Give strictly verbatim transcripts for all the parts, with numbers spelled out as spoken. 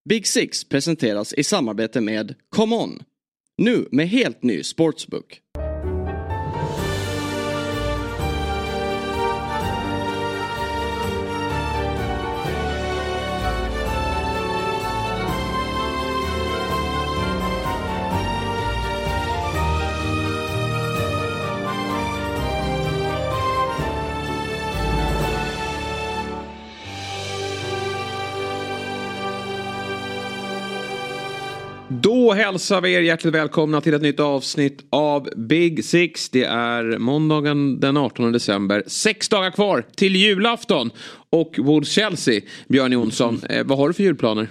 Big Six presenteras i samarbete med Come On. Nu med helt ny sportsbook. Då hälsar vi er hjärtligt välkomna till ett nytt avsnitt av Big Six. Det är måndagen den artonde december. Sex dagar kvar till julafton. Och Wolves Chelsea, Björn Jonsson, eh, vad har du för julplaner?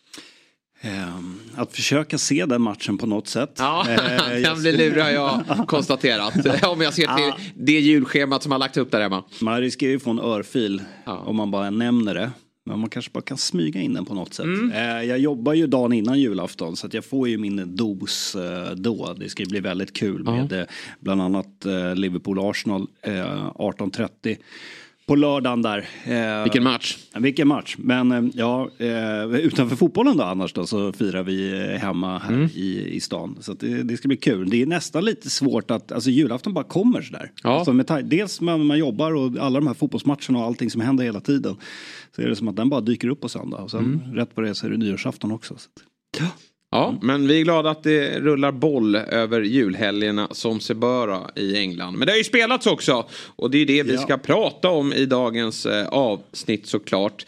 Um, att försöka se den matchen på något sätt. Ja, uh, den blir lurig har jag konstaterat. Om jag ser till det julschemat som har lagt upp där hemma. Man riskerar ju få en örfil ja. om man bara nämner det. Men man kanske bara kan smyga in den på något sätt. Mm. Eh, jag jobbar ju dagen innan julafton. Så att jag får ju min dos eh, då. Det ska bli väldigt kul med eh, bland annat eh, Liverpool-Arsenal eh, arton trettio. På lördagen där. Eh, vilken match. Vilken match. Men eh, ja, eh, utanför fotbollen då annars då så firar vi hemma här mm. i, i stan. Så att det, det ska bli kul. Det är nästan lite svårt att, alltså julafton bara kommer sådär. Ja. Alltså med, dels man, man jobbar och alla de här fotbollsmatcherna och allting som händer hela tiden. Så är det som att den bara dyker upp på söndag. Och sen mm. rätt på det så är det nyårsafton också. Så att, ja. Ja, men vi är glada att det rullar boll över julhelgerna som se böra i England. Men det har ju spelats också. Och det är det vi ja. ska prata om i dagens eh, avsnitt såklart.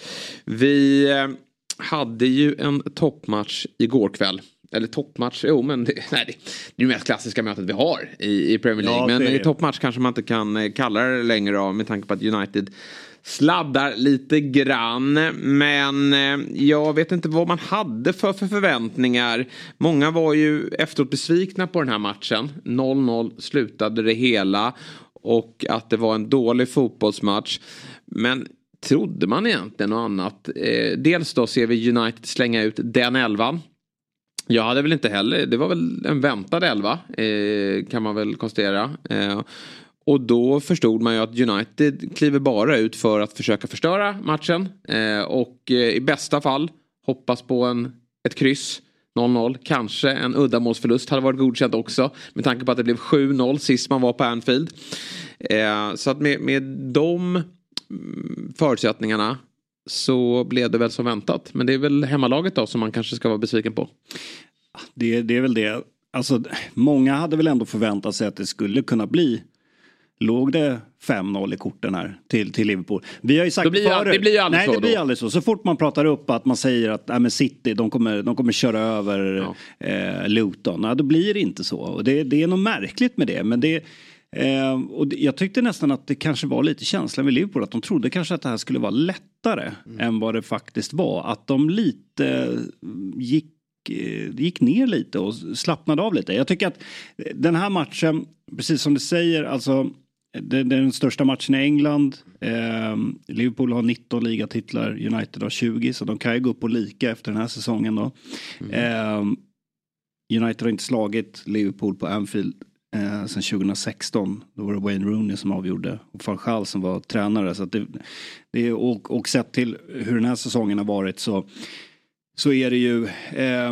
Vi eh, hade ju en toppmatch igår kväll. Eller toppmatch, jo men det, nej, det, det är ju mest klassiska mötet vi har i, i Premier League. Ja, men i toppmatch kanske man inte kan eh, kalla det längre av med tanke på att United sladdar lite grann. Men eh, jag vet inte vad man hade för, för förväntningar. Många var ju efteråt besvikna på den här matchen. noll noll slutade det hela. Och att det var en dålig fotbollsmatch. Men trodde man egentligen något annat? Eh, dels då ser vi United slänga ut den elvan. Jag hade väl inte heller, det var väl en väntad elva eh, kan man väl konstatera. Eh, och då förstod man ju att United kliver bara ut för att försöka förstöra matchen. Eh, och eh, i bästa fall hoppas på en, ett kryss noll noll. Kanske en uddamålsförlust hade varit godkänt också. Med tanke på att det blev sju noll sist man var på Anfield. Eh, så att med, med de förutsättningarna så blev det väl som väntat. Men det är väl hemmalaget då som man kanske ska vara besviken på. Det, det är väl det. Alltså, många hade väl ändå förväntat sig att det skulle kunna bli. Låg det fem noll i korten här till, till Liverpool. Vi har ju sagt det blir, förut. Det blir aldrig nej, så. det blir då. aldrig så. Så fort man pratar upp att man säger att äh, men City, de kommer, de kommer köra över ja. eh, Luton. Ja, då blir det inte så. Och det, det är nog märkligt med det. Men det Eh, och jag tyckte nästan att det kanske var lite känslan med Liverpool att de trodde kanske att det här skulle vara lättare mm. än vad det faktiskt var. Att de lite gick, eh, gick ner lite och slappnade av lite. Jag tycker att den här matchen, precis som du säger, alltså det, det är den största matchen i England. Eh, Liverpool har nitton ligatitlar, United har tjugo, så de kan ju gå upp och lika efter den här säsongen då. Mm. Eh, United har inte slagit Liverpool på Anfield Eh, sen tjugohundrasexton, då var det Wayne Rooney som avgjorde och Van Gaal som var tränare, så att det, det, och, och sett till hur den här säsongen har varit så, så är det ju eh,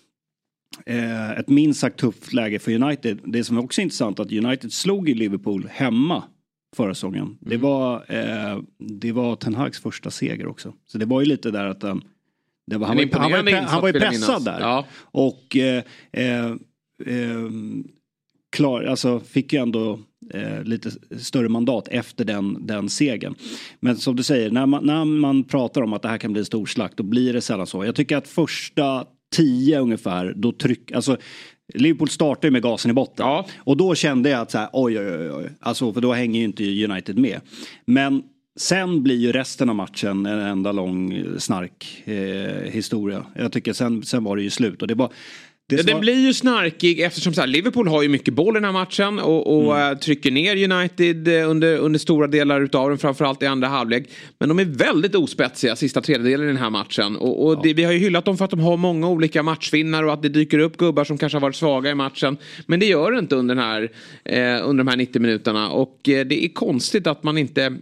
eh, ett minst sagt tufft läge för United. Det som är också intressant är att United slog i Liverpool hemma förra säsongen. Mm. Det var eh, det var Ten Hags första seger också, så det var ju lite där att den, det var, han, var, han, var, han var ju pressad där ja. och eh, eh, eh, klar, alltså fick ju ändå eh, lite större mandat efter den, den segern. Men som du säger, när man, när man pratar om att det här kan bli en stor slakt, då blir det sällan så. Jag tycker att första tio ungefär, då tryck, alltså Liverpool startar ju med gasen i botten. Ja. Och då kände jag att så här, oj, oj, oj, oj. Alltså, för då hänger ju inte United med. Men sen blir ju resten av matchen en enda lång snark eh, historia. Jag tycker sen, sen var det ju slut. Och det var Det Den blir ju snarkig eftersom så här, Liverpool har ju mycket boll i den här matchen och, och mm. trycker ner United under, under stora delar utav den, framförallt i andra halvlek. Men de är väldigt ospetsiga sista tredjedelen i den här matchen. Och, och ja. det, vi har ju hyllat dem för att de har många olika matchvinnare och att det dyker upp gubbar som kanske har varit svaga i matchen. Men det gör det inte under, den här, eh, under de här nittio minuterna. Och eh, det är konstigt att man inte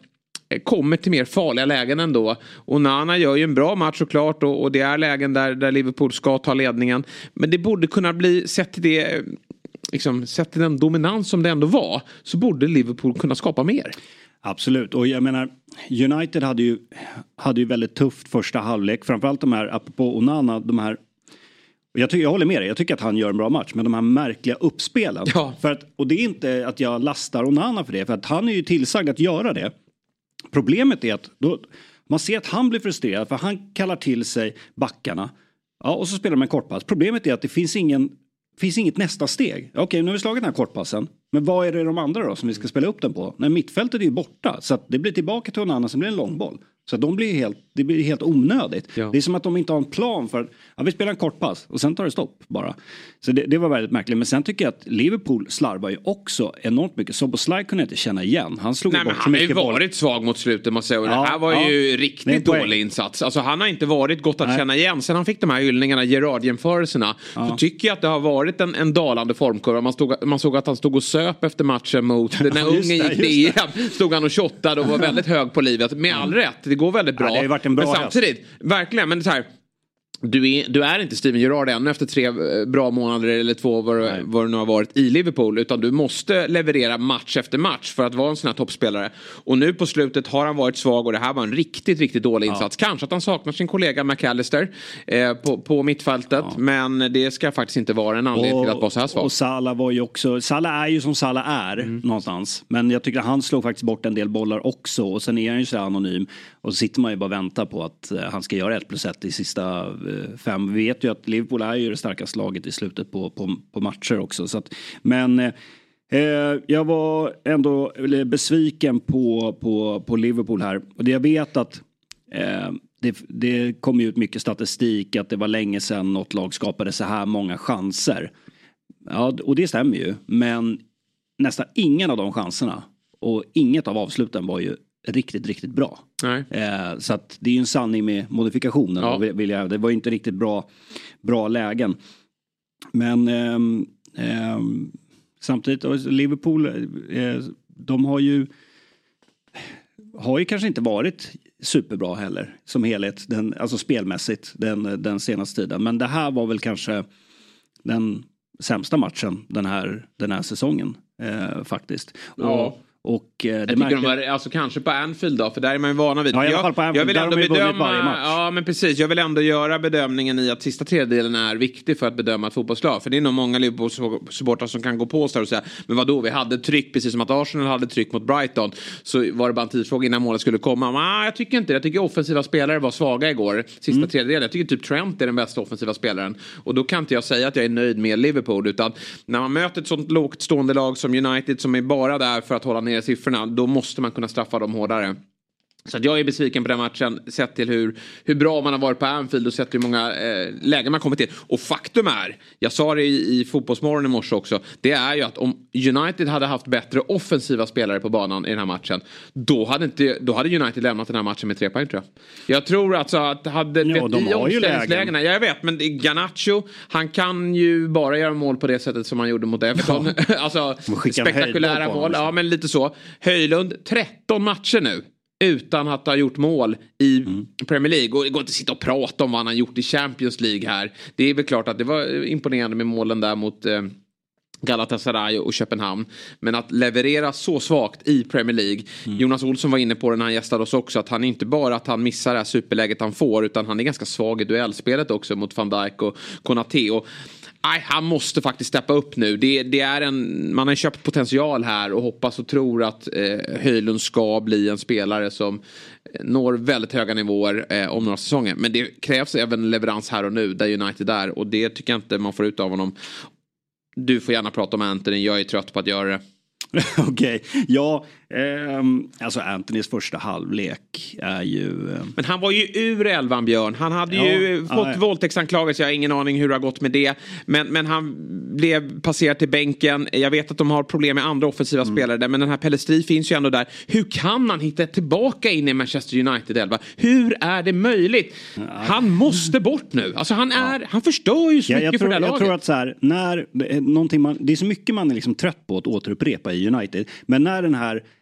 kommer till mer farliga lägen ändå. Och Nana gör ju en bra match såklart och, och det är lägen där, där Liverpool ska ta ledningen. Men det borde kunna bli, sett till det, liksom, sett till den dominans som det ändå var, så borde Liverpool kunna skapa mer. Absolut, och jag menar United hade ju, hade ju väldigt tufft första halvlek, framförallt de här, apropå Onana, de här, jag, tycker, jag håller med dig, jag tycker att han gör en bra match, men de här märkliga uppspelen, ja. för att, och det är inte att jag lastar Onana för det, för att han är ju tillsagd att göra det. Problemet är att då, man ser att han blir frustrerad, för han kallar till sig backarna, ja, och så spelar de en kortpass. Problemet är att det finns ingen finns inget nästa steg. Okej, nu har vi slagit den här kortpassen. Men vad är det de andra då som vi ska spela upp den på? Nej, mittfältet är ju borta. Så att det blir tillbaka till en annan som blir en långboll. Så att de blir helt, det blir helt onödigt. Ja. Det är som att de inte har en plan för att ja, vi spelar en kortpass och sen tar det stopp bara. Så det, det var väldigt märkligt. Men sen tycker jag att Liverpool slarvar ju också enormt mycket. Szoboszlai kunde jag inte känna igen. Han slog Nej, bort men så mycket han har ju boll. varit svag mot slutet, måste jag säga. Ja, det här var ja, ju riktigt dålig insats. Alltså han har inte varit gott att Nej. känna igen. Sen han fick de här hyllningarna, Gerrard-jämförelserna. Ja. Så tycker jag att det har varit en, en dalande formkurva. Man, stod, man såg att han stod och söp efter matchen mot den här ungen gick till E M. Stod han och shottade och var väldigt hög på livet. Med all rätt, det går väldigt bra. Ja, det har varit en bra men samtidigt, häst. Verkligen, men det är så här. Du är, du är inte Steven Gerrard ännu efter tre bra månader eller två vad, vad det nu har varit i Liverpool, utan du måste leverera match efter match för att vara en sån här toppspelare. Och nu på slutet har han varit svag och det här var en riktigt, riktigt dålig insats. Ja. Kanske att han saknar sin kollega McAllister eh, på, på mittfältet, ja. Men det ska faktiskt inte vara en anledning och, till att vara så här svag. Och Salah var ju också, Salah är ju som Salah är mm. någonstans, men jag tycker att han slog faktiskt bort en del bollar också och sen är han ju så anonym och så sitter man ju bara och väntar på att uh, han ska göra ett plus ett i sista uh, fem. Vi vet ju att Liverpool är ju det starkaste laget i slutet på, på, på matcher också. Så att, men eh, jag var ändå besviken på, på, på Liverpool här. Och det jag vet att eh, det, det kom ju ut mycket statistik att det var länge sedan något lag skapade så här många chanser. Ja, och det stämmer ju. Men nästan ingen av de chanserna och inget av avsluten var ju riktigt, riktigt bra. Nej. Eh, så att det är ju en sanning med modifikationen. Ja. Vill jag, det var ju inte riktigt bra, bra lägen. Men ehm, ehm, samtidigt, Liverpool, eh, de har ju har ju kanske inte varit superbra heller som helhet, den, alltså spelmässigt den, den senaste tiden. Men det här var väl kanske den sämsta matchen den här, den här säsongen eh, faktiskt. Ja. Och Och, eh, det jag tycker märker... de var, alltså kanske på Anfield då, för där är man ju vana vid. Ja, i alla jag, fall på Anfield, jag vill ändå bedöma, ja men precis, jag vill ändå göra bedömningen i att sista tredjedelen är viktig för att bedöma ett fotbollslag. För det är nog många Liverpool-supportrar som kan gå på sig och säga, men vadå, vi hade tryck, precis som att Arsenal hade tryck mot Brighton, så var det bara en tidsfråga innan målet skulle komma. Men ah, jag tycker inte det, jag tycker offensiva spelare var svaga igår, sista mm. tredjedelen. Jag tycker typ Trent är den bästa offensiva spelaren. Och då kan inte jag säga att jag är nöjd med Liverpool, utan när man möter ett sånt lågt stående lag som United som är bara där för att hålla ner siffrorna, då måste man kunna straffa dem hårdare. Så att jag är besviken på den matchen, sett till hur, hur bra man har varit på Anfield och sett hur många eh, lägen man kommit till. Och faktum är, jag sa det i, i Fotbollsmorgon i morse också, det är ju att om United hade haft bättre offensiva spelare på banan i den här matchen, då hade, inte, då hade United lämnat den här matchen med tre poäng, tror jag. Jag tror alltså att hade ja, det, de i har ju lägena, jag vet, men Garnacho, han kan ju bara göra mål på det sättet som han gjorde mot Everton. Ja. Alltså spektakulära mål, ja men lite så. Höjlund, tretton matcher nu utan att ha gjort mål i mm. Premier League. Och det går inte att sitta och prata om vad han har gjort i Champions League här. Det är väl klart att det var imponerande med målen där mot eh, Galatasaray och Köpenhamn. Men att leverera så svagt i Premier League. Mm. Jonas Olsson var inne på det när han gästade oss också, att han inte bara att han missar det här superläget han får, utan han är ganska svag i duellspelet också mot Van Dijk och Konaté. Och nej, han måste faktiskt steppa upp nu. Det, det är en, man har köpt potential här och hoppas och tror att eh, Höjlund ska bli en spelare som når väldigt höga nivåer eh, om några säsonger. Men det krävs även leverans här och nu där United är, och det tycker jag inte man får ut av honom. Du får gärna prata om Anthony, jag är trött på att göra det. Okej, okay. Ja, ehm, alltså Anthonys första halvlek är ju... Ehm... Men han var ju ur elvan, Björn. Han hade ja, ju fått ja, våldtäktsanklagelse, jag har ingen aning hur det har gått med det. Men, men han blev passerad till bänken. Jag vet att de har problem med andra offensiva mm. spelare där, men den här Pellistri finns ju ändå där. Hur kan han hitta tillbaka in i Manchester United elva? Hur är det möjligt? Ja. Han måste bort nu. Alltså han är, ja. han förstör ju så ja, mycket tror, för det här jag laget. tror att så här, när, någonting man, det är så mycket man är liksom trött på att återupprepa i United. Men när den här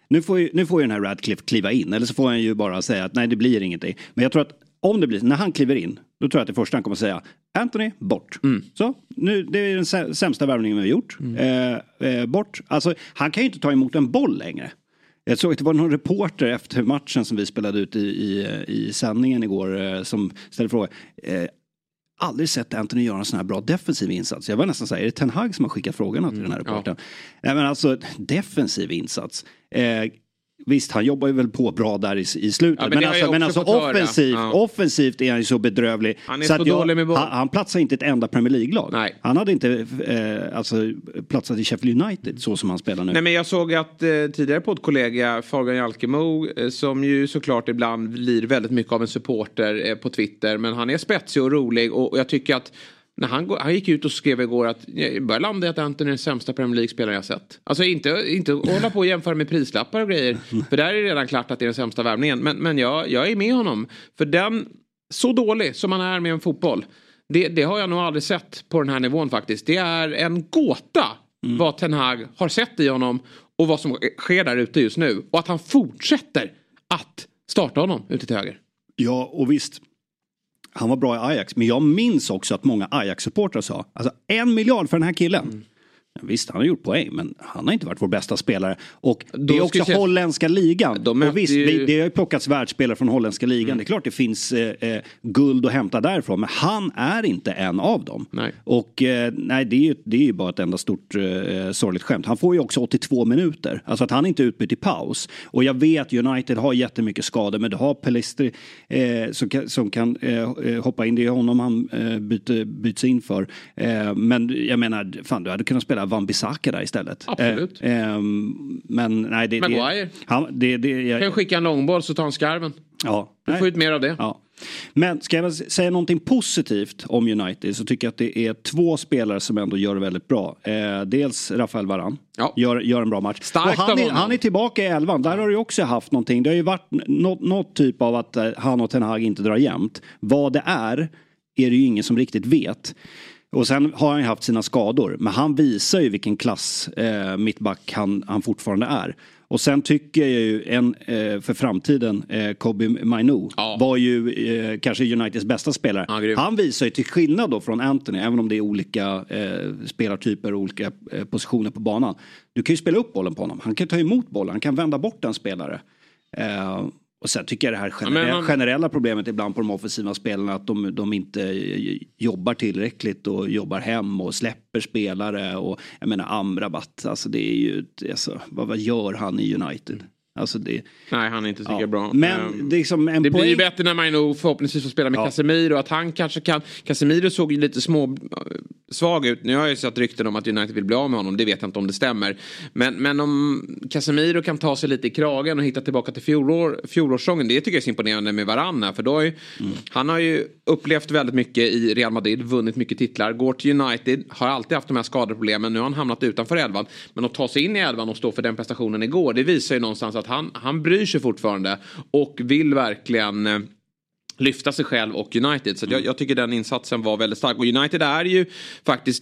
nu får ju, nu får ju den här Radcliffe kliva in. Eller så får han ju bara säga att nej, det blir ingenting. Men jag tror att om det blir, när han kliver in, då tror jag att det första han kommer att säga Anthony, bort. Mm. Så, nu, det är den sämsta värvningen vi har gjort. Mm. Eh, eh, bort. Alltså, han kan ju inte ta emot en boll längre. Jag såg att det var någon reporter efter matchen som vi spelade ut i, i, i sändningen igår eh, som ställde frågan. Eh, aldrig sett Anthony göra en sån här bra defensiv insats. Jag var nästan så här, är det Ten Hag som har skickat frågorna till mm, den här reportern? Ja. Men alltså, defensiv insats. Eh, Visst, han jobbar ju väl på bra där i, i slutet. Ja, men, men alltså, men alltså offensiv, ja. offensivt är han ju så bedrövlig. Han är så, så jag, dålig med boll. Han, han platsar inte ett enda Premier League-lag. Nej. Han hade inte eh, alltså, platsat i Sheffield United så som han spelar nu. Nej, men jag såg att eh, tidigare poddkollega Fabian Jalkemo eh, som ju såklart ibland blir väldigt mycket av en supporter eh, på Twitter. Men han är spetsig och rolig och, och jag tycker att när han, han gick ut och skrev igår att jag börjar landa i att Anthony är den sämsta Premier League-spelaren jag sett. Alltså inte, inte hålla på och jämföra med prislappar och grejer. För där är det redan klart att det är den sämsta värvningen. Men, men jag, jag är med honom. För den, så dålig som han är med en fotboll. Det, det har jag nog aldrig sett på den här nivån faktiskt. Det är en gåta mm. vad Ten Hag har sett i honom. Och vad som sker där ute just nu. Och att han fortsätter att starta honom ute till höger. Ja, och visst. Han var bra i Ajax, men jag minns också att många Ajax-supportrar sa alltså en miljard för den här killen. Mm. Visst, han har gjort poäng, men han har inte varit vår bästa spelare. Och det är också jag... holländska ligan. De och visst, ju... det har ju plockats världsspelare från holländska ligan. Mm. Det är klart det finns eh, guld att hämta därifrån, men han är inte en av dem. Nej. Och eh, nej, det är, ju, det är ju bara ett enda stort eh, sorgligt skämt. Han får ju också åttiotvå minuter. Alltså att han inte är utbytt i paus. Och jag vet United har jättemycket skador, men det har Pelistri eh, som kan, som kan eh, hoppa in. Det är honom han eh, byter, byts in för. Eh, men jag menar, fan, du hade kunnat spela Wan-Bissaka där istället. Absolut. Eh, eh, men nej, det, Maguire. Han, det, det, jag, kan skicka en långboll så tar han skarven. Ja. Du får ut mer av det. Ja. Men ska jag säga någonting positivt om United så tycker jag att det är två spelare som ändå gör det väldigt bra. Eh, dels Rafael Varane. Ja. Gör, gör en bra match. Starkt och han, är, han är tillbaka i elvan. Där har du också haft någonting. Det har ju varit något, något typ av att han och Ten Hag inte drar jämnt. Vad det är, är det ju ingen som riktigt vet. Och sen har han ju haft sina skador. Men han visar ju vilken klass eh, mittback han, han fortfarande är. Och sen tycker jag ju en eh, för framtiden eh, Kobbie Mainoo ja. var ju eh, kanske Uniteds bästa spelare. Ja, han visar ju till skillnad då från Anthony, även om det är olika eh, spelartyper och olika eh, positioner på banan. Du kan ju spela upp bollen på honom. Han kan ta emot bollen, han kan vända bort en spelare. Eh, Och sen tycker jag det här generella, ja, man... generella problemet ibland på de offensiva spelarna att de, de inte jobbar tillräckligt och jobbar hem och släpper spelare och jag menar Amrabat, alltså det är ju alltså, vad, vad gör han i United? Alltså det, nej, han är inte så ja. bra. Men um, det, är liksom en det poäng... blir ju bättre när man nog förhoppningsvis får spela med ja. Casemiro. Att han kanske kan... Casemiro såg ju lite små svag ut. Nu har jag ju sett rykten om att United vill bli av med honom. Det vet jag inte om det stämmer. Men, men om Casemiro kan ta sig lite i kragen och hitta tillbaka till fjolår, fjolårssången. Det tycker jag är imponerande med Varane. För då har ju, mm. han har ju upplevt väldigt mycket i Real Madrid. Vunnit mycket titlar. Går till United. Har alltid haft de här skadeproblemen. Nu har han hamnat utanför elvan. Men att ta sig in i elvan och stå för den prestationen igår. Det visar ju någonstans att Han, han bryr sig fortfarande och vill verkligen eh, lyfta sig själv och United. Så mm. jag, jag tycker den insatsen var väldigt stark. Och United är ju faktiskt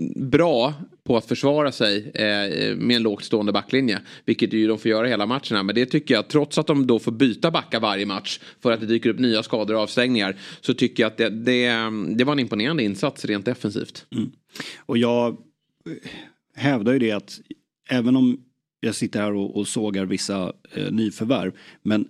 bra på att försvara sig eh, med en lågt stående backlinje. Vilket ju de får göra hela matcherna. Men det tycker jag, trots att de då får byta backa varje match för att det dyker upp nya skador och avstängningar, så tycker jag att det, det, det var en imponerande insats rent defensivt. Mm. Och jag hävdar ju det att även om jag sitter här och, och sågar vissa eh, nyförvärv. Men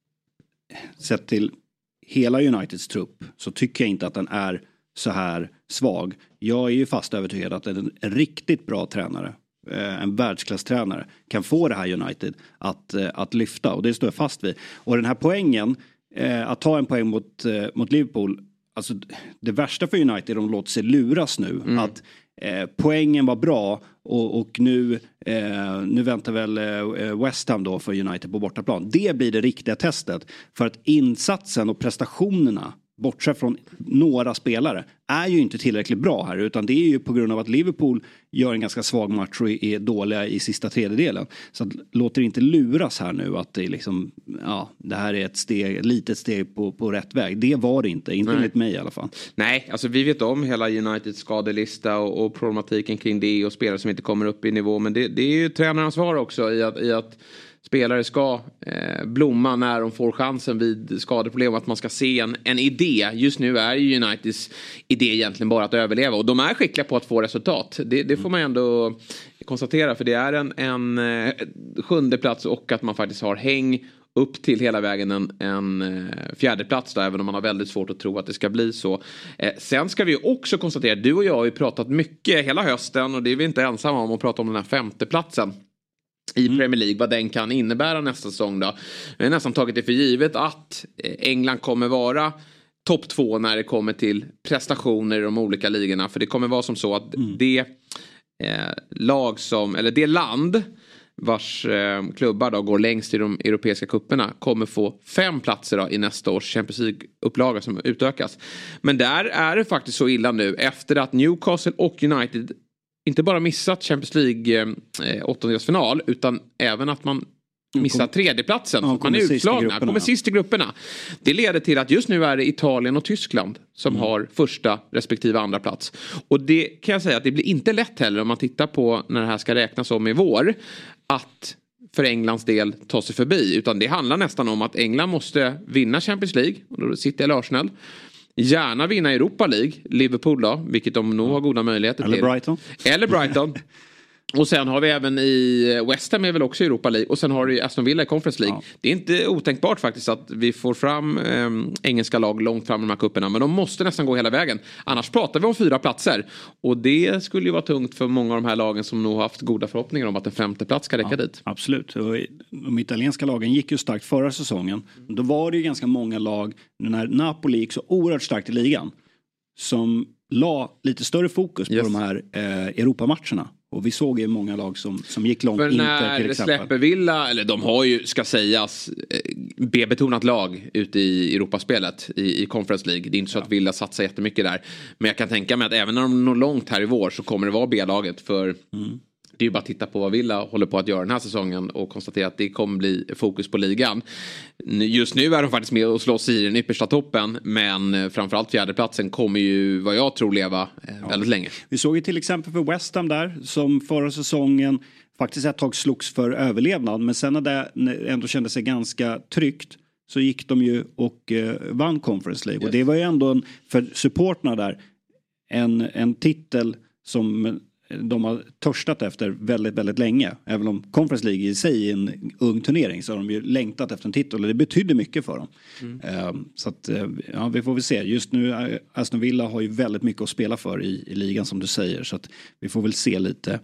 sett till hela Uniteds trupp så tycker jag inte att den är så här svag. Jag är ju fast övertygad att en, en riktigt bra tränare, eh, en världsklasstränare, kan få det här United att, eh, att lyfta. Och det står jag fast vid. Och den här poängen, eh, att ta en poäng mot, eh, mot Liverpool, alltså det värsta för United är att de låter sig luras nu. Mm. Att Eh, poängen var bra och, och nu, eh, nu väntar väl eh, West Ham då för United på bortaplan. Det blir det riktiga testet för att insatsen och prestationerna bortsett från några spelare är ju inte tillräckligt bra här, utan det är ju på grund av att Liverpool gör en ganska svag match och är dåliga i sista tredjedelen. Så att, låter inte luras här nu att det är liksom, ja, det här är ett steg, ett litet steg på, på rätt väg. Det var det inte, inte enligt mig i alla fall. Nej, alltså vi vet om hela Uniteds skadelista och, och problematiken kring det och spelare som inte kommer upp i nivå, men det, det är ju tränarens svar också i att, i att spelare ska eh, blomma när de får chansen vid skadeproblem, att man ska se en, en idé. Just nu är ju Uniteds idé egentligen bara att överleva, och de är skickliga på att få resultat. Det, det får man ändå konstatera, för det är en, en eh, sjunde plats och att man faktiskt har häng upp till hela vägen en, en eh, fjärde plats då, även om man har väldigt svårt att tro att det ska bli så. Eh, sen ska vi också konstatera, du och jag har ju pratat mycket hela hösten, och det är vi inte ensamma om att prata om den här femte platsen i mm. Premier League, vad den kan innebära nästa säsong då. Vi har nästan tagit det för givet att England kommer vara topp två när det kommer till prestationer i de olika ligorna, för det kommer vara som så att mm. det eh, lag som, eller det land vars eh, klubbar då går längst i de europeiska kupperna kommer få fem platser då i nästa års Champions League-upplaga som utökas. Men där är det faktiskt så illa nu, efter att Newcastle och United inte bara missat Champions League eh, åttondelsfinal, utan även att man missar tredjeplatsen. Ja, man är utslagna, kommer sist i grupperna. Det leder till att just nu är det Italien och Tyskland som mm. har första respektive andra plats. Och det kan jag säga att det blir inte lätt heller, om man tittar på när det här ska räknas om i vår, att för Englands del ta sig förbi. Utan det handlar nästan om att England måste vinna Champions League, och då sitter eller Arsenal. Gärna vinna Europa League, Liverpool då, vilket de nog har goda möjligheter eller till. Brighton. Eller Brighton. Och sen har vi även i West Ham är väl också Europa League. Och sen har du Aston Villa i Conference League. Ja. Det är inte otänkbart faktiskt att vi får fram eh, engelska lag långt fram i de här kupperna. Men de måste nästan gå hela vägen. Annars pratar vi om fyra platser. Och det skulle ju vara tungt för många av de här lagen som nog har haft goda förhoppningar om att en femte plats ska räcka ja, dit. Absolut. Och de italienska lagen gick ju starkt förra säsongen. Då var det ju ganska många lag, när Napoli gick så oerhört starkt i ligan, som la lite större fokus yes. på de här eh, Europamatcherna. Och vi såg ju många lag som, som gick långt. För när till exempel. Släpper Villa, eller de har ju, ska sägas, B-betonat lag ute i Europaspelet i, i Conference League. Det är inte så ja. att Villa satsar jättemycket där. Men jag kan tänka mig att även när de når långt här i vår så kommer det vara B-laget. För mm. det är ju bara att titta på vad Villa håller på att göra den här säsongen och konstatera att det kommer bli fokus på ligan. Just nu är de faktiskt med och slåss i den yppersta toppen, men framförallt fjärdeplatsen kommer ju, vad jag tror, leva ja. väldigt länge. Vi såg ju till exempel för West Ham där, som förra säsongen faktiskt ett tag slogs för överlevnad, men sen när det ändå kände sig ganska tryggt så gick de ju och eh, vann Conference League. Yes. Och det var ju ändå en, för supporterna där, en, en titel som de har törstat efter väldigt, väldigt länge. Även om Conference League i sig är en ung turnering, så har de ju längtat efter en titel. Och det betyder mycket för dem. Mm. Um, så att, ja, vi får väl se. Just nu, Aston Villa har ju väldigt mycket att spela för i, i ligan, som du säger. Så att vi får väl se lite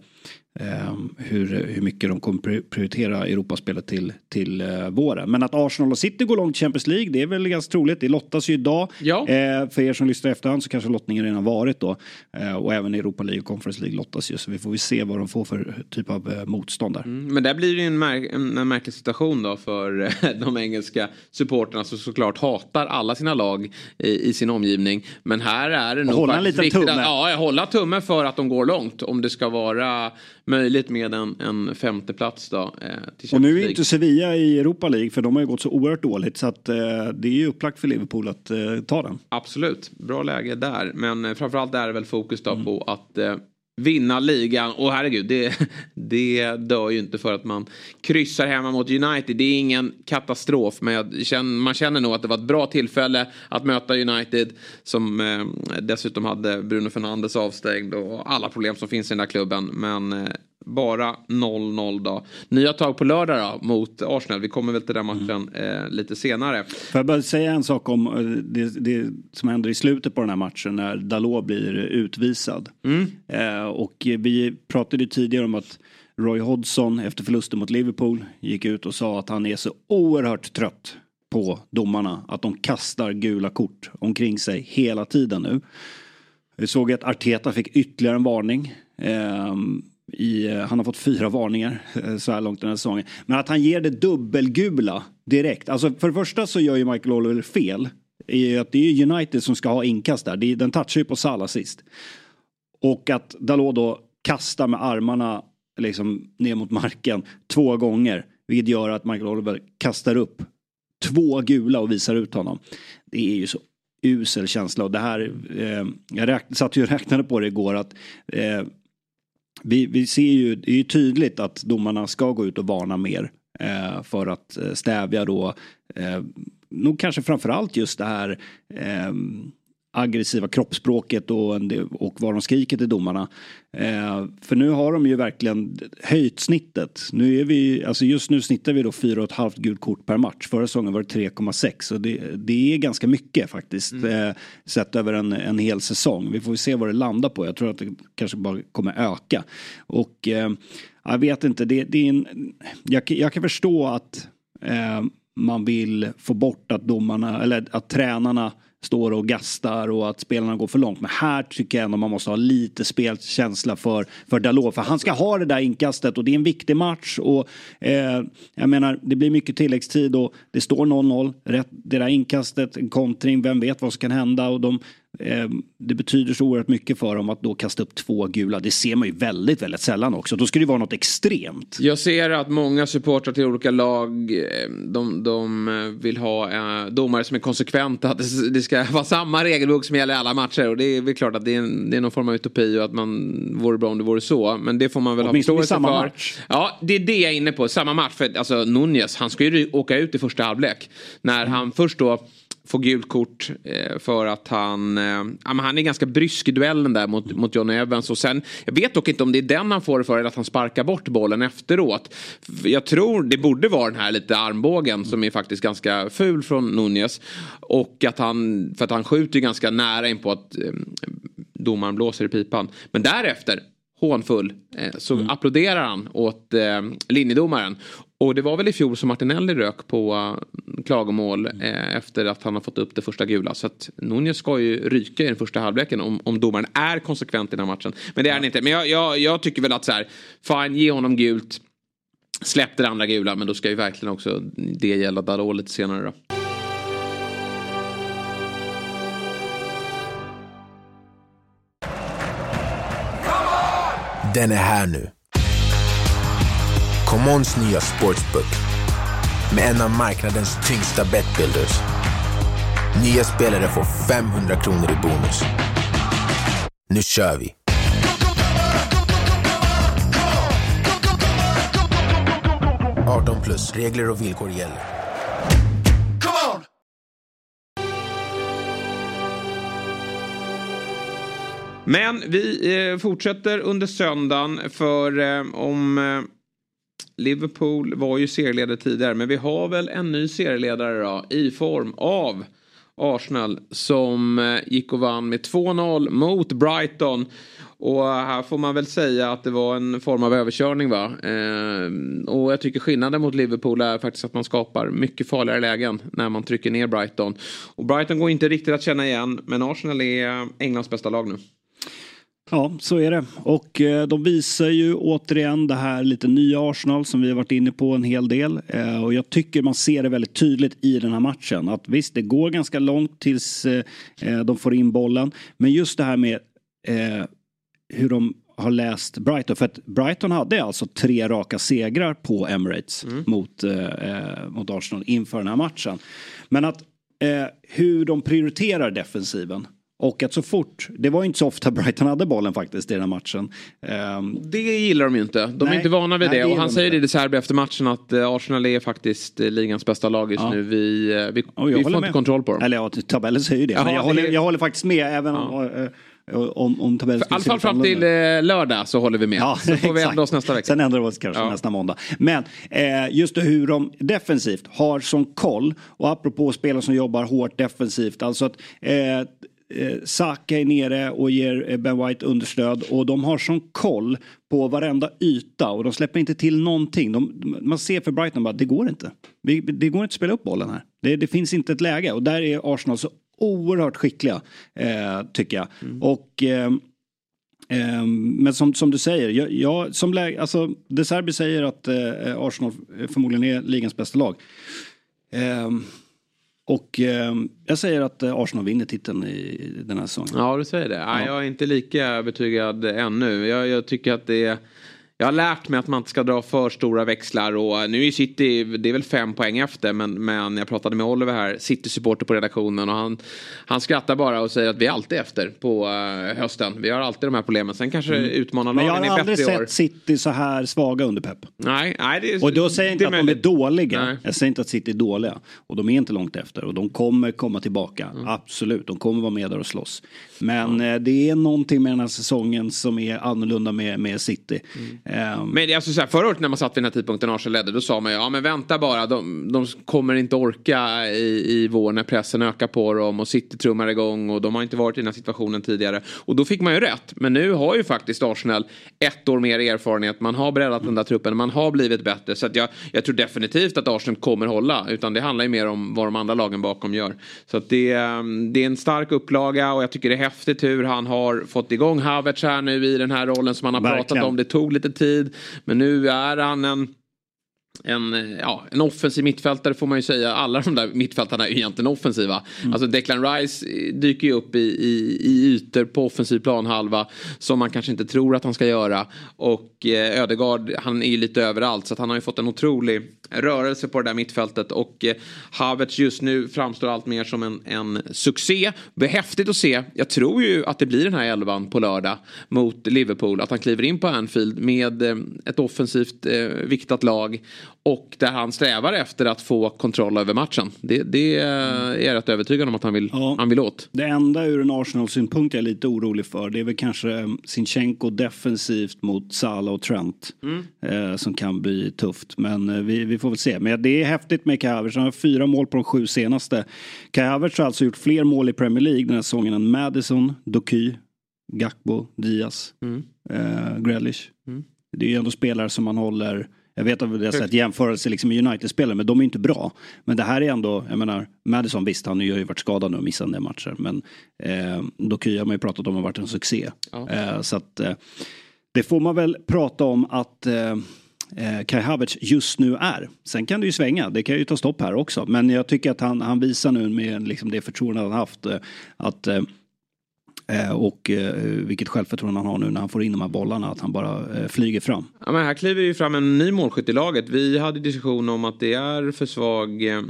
um, hur, hur mycket de kommer prioritera Europaspelet till, till uh, våren. Men att Arsenal och City går långt i Champions League, det är väl ganska troligt. Det lottas ju idag. Ja. Uh, för er som lyssnar efterhand så kanske lottningen redan varit då. Uh, och även Europa League och Conference League lottas ju. Så vi får väl se vad de får för typ av uh, motstånd där. Mm, men där blir det en, mär- en, en märklig situation då för de engelska supporterna som såklart hatar alla sina lag i, i sin omgivning. Men här är det nog hålla en liten tumme. Att, ja, hålla tumme för att de går långt. Om det ska vara möjligt med en, en femte plats då. Eh, till och nu är inte Sevilla i Europa League, för de har ju gått så oerhört dåligt, så att eh, det är ju upplagt för Liverpool att eh, ta den. Absolut, bra läge där. Men eh, framförallt är det väl fokus då mm. på att eh, vinna ligan. Och herregud, det, det dör ju inte för att man kryssar hemma mot United. Det är ingen katastrof, men jag känner, man känner nog att det var ett bra tillfälle att möta United, som eh, dessutom hade Bruno Fernandes avstängd och alla problem som finns i den där klubben. Men eh, bara noll noll då. Nya tag på lördag då, mot Arsenal. Vi kommer väl till den matchen mm. eh, lite senare. Får jag bara säga en sak om det, det som händer i slutet på den här matchen när Dalot blir utvisad. Mm. Eh, och vi pratade tidigare om att Roy Hodgson efter förlusten mot Liverpool gick ut och sa att han är så oerhört trött på domarna, att de kastar gula kort omkring sig hela tiden nu. Vi såg att Arteta fick ytterligare en varning. Eh, I, han har fått fyra varningar så här långt den här säsongen. Men att han ger det dubbelgula direkt. Alltså för det första så gör ju Michael Oliver fel. I att det är United som ska ha inkast där. Det är, den touchar ju på Salah sist. Och att Dalot då kastar med armarna liksom ner mot marken två gånger. Vilket gör att Michael Oliver kastar upp två gula och visar ut honom. Det är ju så usel känsla. Och det här, eh, jag räkn, satt ju och räknade på det igår att eh, Vi, vi ser ju, det är ju tydligt att domarna ska gå ut och varna mer eh, för att stävja då eh, nog kanske framförallt just det här eh, aggressiva kroppsspråket och, och vad de skriker till domarna. Eh, för nu har de ju verkligen höjt snittet. Nu är vi, alltså just nu snittar vi då fyra och ett halvt gult kort per match. Förra säsongen var det tre komma sex och det, det är ganska mycket faktiskt. Mm. Eh, sett över en, en hel säsong. Vi får se vad det landar på. Jag tror att det kanske bara kommer öka. Och eh, jag vet inte, det, det är en, jag, jag kan förstå att eh, man vill få bort att domarna, eller att tränarna står och gastar och att spelarna går för långt. Men här tycker jag ändå man måste ha lite spelkänsla för, för Dalot. För han ska ha det där inkastet och det är en viktig match. Och eh, jag menar, det blir mycket tilläggstid och det står noll noll. Rätt, det där inkastet, en kontring, vem vet vad som kan hända. Och de, eh, det betyder så oerhört mycket för dem att då kasta upp två gula. Det ser man ju väldigt, väldigt sällan också. Då ska det vara något extremt. Jag ser att många supportrar till olika lag, de, de vill ha eh, domare som är konsekventa. Det, det ska vara samma regelbok som gäller alla matcher. Och det är väl klart att det är, en, det är någon form av utopi och att man vore bra om det vore så. Men det får man väl ha förståelse för. Match. Ja, det är det jag är inne på. Samma match. För alltså Nunez, han ska ju åka ut i första halvlek. När mm. han först då får gult kort eh, för att han eh, ja, men han är ganska brysk i duellen där mot, mot John Evans. Och sen, jag vet dock inte om det är den han får för eller att han sparkar bort bollen efteråt. Jag tror det borde vara den här lite armbågen som är faktiskt ganska ful från Nunez. Och att han, för att han skjuter ganska nära in på att eh, domaren blåser i pipan. Men därefter, hånfull, eh, så mm. applåderar han åt eh, linjedomaren. Och det var väl i fjol som Martinelli rök på uh, klagomål eh, efter att han har fått upp det första gula. Så att Nunez ska ju ryka i den första halvleken om, om domaren är konsekvent i den här matchen. Men det är han inte. Men jag, jag, jag tycker väl att så här, fine, ge honom gult. Släpp det andra gula, men då ska ju verkligen också det gälla Dalot lite senare då. Den är här nu. Commons nya sportsbook med en av marknadens tyngsta betbuilders. Nya spelare får femhundra kronor i bonus. Nu kör vi! arton plus, regler och villkor gäller. Men vi eh, fortsätter under söndagen för eh, om... Eh, Liverpool var ju serieledare tidigare, men vi har väl en ny serieledare då, i form av Arsenal som gick och vann med två noll mot Brighton. Och här får man väl säga att det var en form av överkörning, va? Eh, och jag tycker skillnaden mot Liverpool är faktiskt att man skapar mycket farligare lägen när man trycker ner Brighton. Och Brighton går inte riktigt att känna igen, men Arsenal är Englands bästa lag nu. Ja, så är det. Och eh, de visar ju återigen det här lite nya Arsenal som vi har varit inne på en hel del. Eh, och jag tycker man ser det väldigt tydligt i den här matchen. Att visst, det går ganska långt tills eh, de får in bollen. Men just det här med eh, hur de har läst Brighton. För att Brighton hade alltså tre raka segrar på Emirates mm. mot, eh, mot Arsenal inför den här matchen. Men att eh, hur de prioriterar defensiven. Och att så fort, det var inte så ofta Brighton hade bollen faktiskt i den här matchen. Um, det gillar de ju inte. De nej, är inte vana vid nej, det. Och han säger det i De Serbi efter matchen att Arsenal är faktiskt ligans bästa lag just ja. nu. Vi, vi, vi får med. inte kontroll på dem. Eller ja, tabellen säger ju det. Jaha, men jag, det håller, är... jag håller faktiskt med även ja. om... Om, om tabellen I alla fall fram till eh, lördag så håller vi med. Ja, så får vi ändra oss nästa vecka. Sen ändrar vi oss kanske ja. nästa måndag. Men eh, just hur de defensivt har som koll. Och apropå spelare som jobbar hårt defensivt. Alltså att... Eh, Saka är nere och ger Ben White understöd och de har sån koll på varenda yta och de släpper inte till någonting. De, man ser för Brighton bara, det går inte. Det, det går inte att spela upp bollen här. Det, det finns inte ett läge och där är Arsenal så oerhört skickliga eh, tycker jag. Mm. Och eh, eh, men som, som du säger, jag, jag, som läge, alltså De Serbi säger att eh, Arsenal förmodligen är ligans bästa lag. Eh, Och eh, jag säger att eh, Arsenal vinner titeln i den här säsongen. Ja, du säger det. Ja. Jag är inte lika övertygad ännu. Jag, jag tycker att det är... Jag har lärt mig att man inte ska dra för stora växlar och nu är City, det är väl fem poäng efter, men, men jag pratade med Oliver här, City-supporter på redaktionen, och han, han skrattar bara och säger att vi är alltid efter på uh, hösten. Vi har alltid de här problemen. Sen kanske mm. utmanarlagen är bättre i år. Men jag har aldrig sett City så här svaga under Pep. Nej, nej det är, och då säger jag inte att möjligt. De är dåliga. Nej. Jag säger inte att City är dåliga. Och de är inte långt efter. Och de kommer komma tillbaka. Mm. Absolut, de kommer vara med där och slåss. Men mm. det är någonting med den här säsongen som är annorlunda med, med City. Mm. Um, men alltså så här, förra året när man satt vid den här tidpunkten Arsenal ledde, då sa man ju, ja men vänta bara, de, de kommer inte orka i, i vår när pressen ökar på dem och City trummar igång och de har inte varit i den här situationen tidigare. Och då fick man ju rätt. Men nu har ju faktiskt Arsenal ett år mer erfarenhet. Man har breddat den där truppen, man har blivit bättre. Så att jag, jag tror definitivt att Arsenal kommer hålla, utan det handlar ju mer om vad de andra lagen bakom gör. Så att det, det är en stark upplaga och jag tycker det är häftigt hur han har fått igång Havertz här nu i den här rollen som han har Verkligen. pratat om. Det tog lite tid, men nu är han en En, ja, en offensiv mittfältare får man ju säga. Alla de där mittfältarna är ju egentligen offensiva. Mm. Alltså Declan Rice dyker ju upp i, i, i ytor på offensiv planhalva som man kanske inte tror att han ska göra. Och eh, Ödegaard, han är ju lite överallt, så att han har ju fått en otrolig rörelse på det där mittfältet. Och eh, Havertz just nu framstår allt mer som en, en succé. Det är häftigt att se. Jag tror ju att det blir den här elvan på lördag mot Liverpool. Att han kliver in på Anfield med eh, ett offensivt eh, viktat lag. Och där han strävar efter att få kontroll över matchen. Det, det är jag rätt övertygad om att han vill, ja, han vill åt. Det enda ur en Arsenal-synpunkt jag är lite orolig för, det är väl kanske Zinchenko defensivt mot Salah och Trent. Mm. Eh, som kan bli tufft. Men eh, vi, vi får väl se. Men det är häftigt med Kai Havertz. Han har fyra mål på de sju senaste. Kai Havertz har alltså gjort fler mål i Premier League den här säsongen än Madison, Doku, Gakpo, Diaz, mm. eh, Grealish. Mm. Det är ju ändå spelare som man håller... Jag vet att det är sett jämförelse liksom med United-spelare, men de är inte bra. Men det här är ändå, jag menar, Madison visst, han har ju varit skadad nu och missat en del matcher. Men eh, Doku har man ju pratat om har varit en succé. Ja. Eh, så att eh, det får man väl prata om att eh, Kai Havertz just nu är. Sen kan det ju svänga, det kan ju ta stopp här också. Men jag tycker att han, han visar nu med liksom det förtroende han haft eh, att... Eh, och eh, vilket självförtroende han har nu när han får in de här bollarna, att han bara eh, flyger fram. Ja, men här kliver ju fram en ny målskytt i laget. Vi hade diskussion om att det är för svag eh,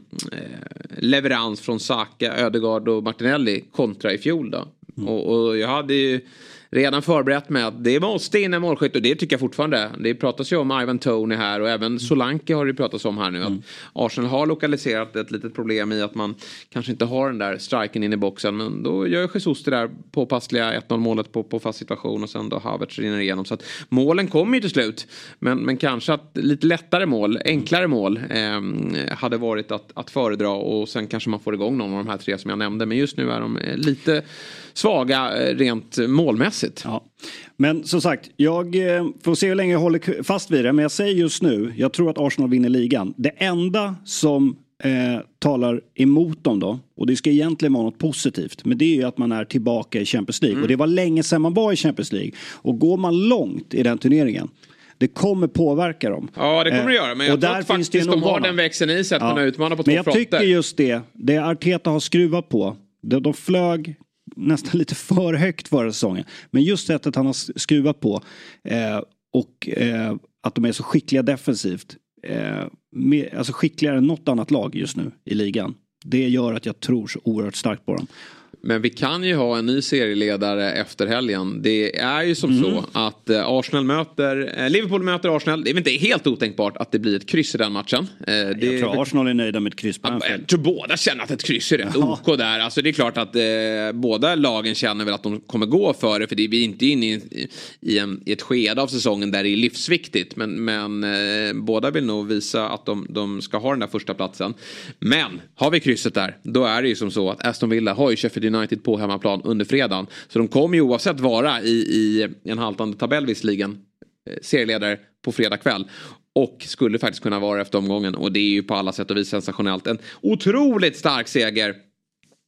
leverans från Saka, Ödegaard och Martinelli kontra i fjol då. Mm. Och, och jag hade ju redan förberett med att det måste in en målskytt, och det tycker jag fortfarande. Det pratas ju om Ivan Toney här och även Solanke har det pratats om här nu. Mm. Att Arsenal har lokaliserat ett litet problem i att man kanske inte har den där striken in i boxen, men då gör Jesus det där påpassliga ett noll målet på, på fast situation och sen då Havertz rinner igenom. Så att målen kommer ju till slut, men, men kanske att lite lättare mål, enklare mål eh, hade varit att, att föredra, och sen kanske man får igång någon av de här tre som jag nämnde, men just nu är de lite svaga rent målmässigt. Ja. Men som sagt, jag får se hur länge jag håller fast vid det, men jag säger just nu, jag tror att Arsenal vinner ligan. Det enda som eh, talar emot dem då, och det ska egentligen vara något positivt, men det är ju att man är tillbaka i Champions League. Mm. Och det var länge sedan man var i Champions League. Och går man långt i den turneringen, det kommer påverka dem. Ja, det kommer det göra. Men jag tror att faktiskt de har den växeln i sig att ja. kunna utmana på två fronter. Men jag fronter. tycker just det, det Arteta har skruvat på, de, de flög nästan lite för högt förra säsongen. Men just sättet han har skruvat på eh, och eh, att de är så skickliga defensivt. Eh, med, alltså skickligare än något annat lag just nu i ligan. Det gör att jag tror så oerhört starkt på dem. Men vi kan ju ha en ny serieledare efter helgen. Det är ju som mm. så att Arsenal möter Liverpool möter Arsenal. Det är väl inte helt otänkbart att det blir ett kryss i den matchen. Det jag tror Arsenal är nöjda med ett kryss på Anfield. Jag tror båda känner att ett kryss är rätt ja. OK där. Alltså det är klart att eh, båda lagen känner väl att de kommer gå för det. För det är vi inte inne i, i, en, i ett skede av säsongen där det är livsviktigt. Men, men eh, båda vill nog visa att de, de ska ha den där första platsen. Men har vi krysset där, då är det ju som så att Aston Villa har ju Sheffield United på hemmaplan under fredagen. Så de kommer ju oavsett vara i, i en haltande tabell visserligen serieledare på fredag kväll. Och skulle faktiskt kunna vara efter omgången. Och det är ju på alla sätt och vis sensationellt. En otroligt stark seger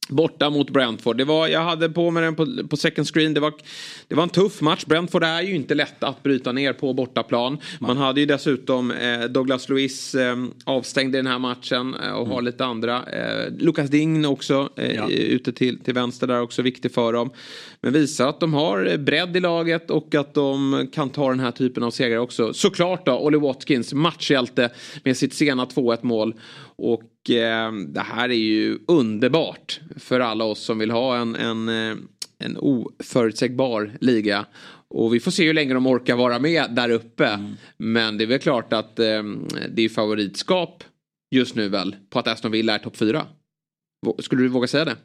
Borta mot Brentford. Det var, jag hade på mig den på, på second screen. Det var, det var en tuff match. Brentford är ju inte lätt att bryta ner på bortaplan. Man hade ju dessutom eh, Douglas Luiz eh, avstängd i den här matchen eh, och mm. har lite andra. Eh, Lucas Digne också eh, ja. ute till, till vänster där, också viktig för dem. Men visar att de har bredd i laget och att de kan ta den här typen av segrar också. Såklart då, Ollie Watkins, matchhjälte med sitt sena två ett mål. Och eh, det här är ju underbart för alla oss som vill ha en, en, en oförutsägbar liga. Och vi får se hur länge de orkar vara med där uppe. Mm. Men det är väl klart att eh, det är favoritskap just nu väl på att Aston Villa är topp fyra. Skulle du våga säga det?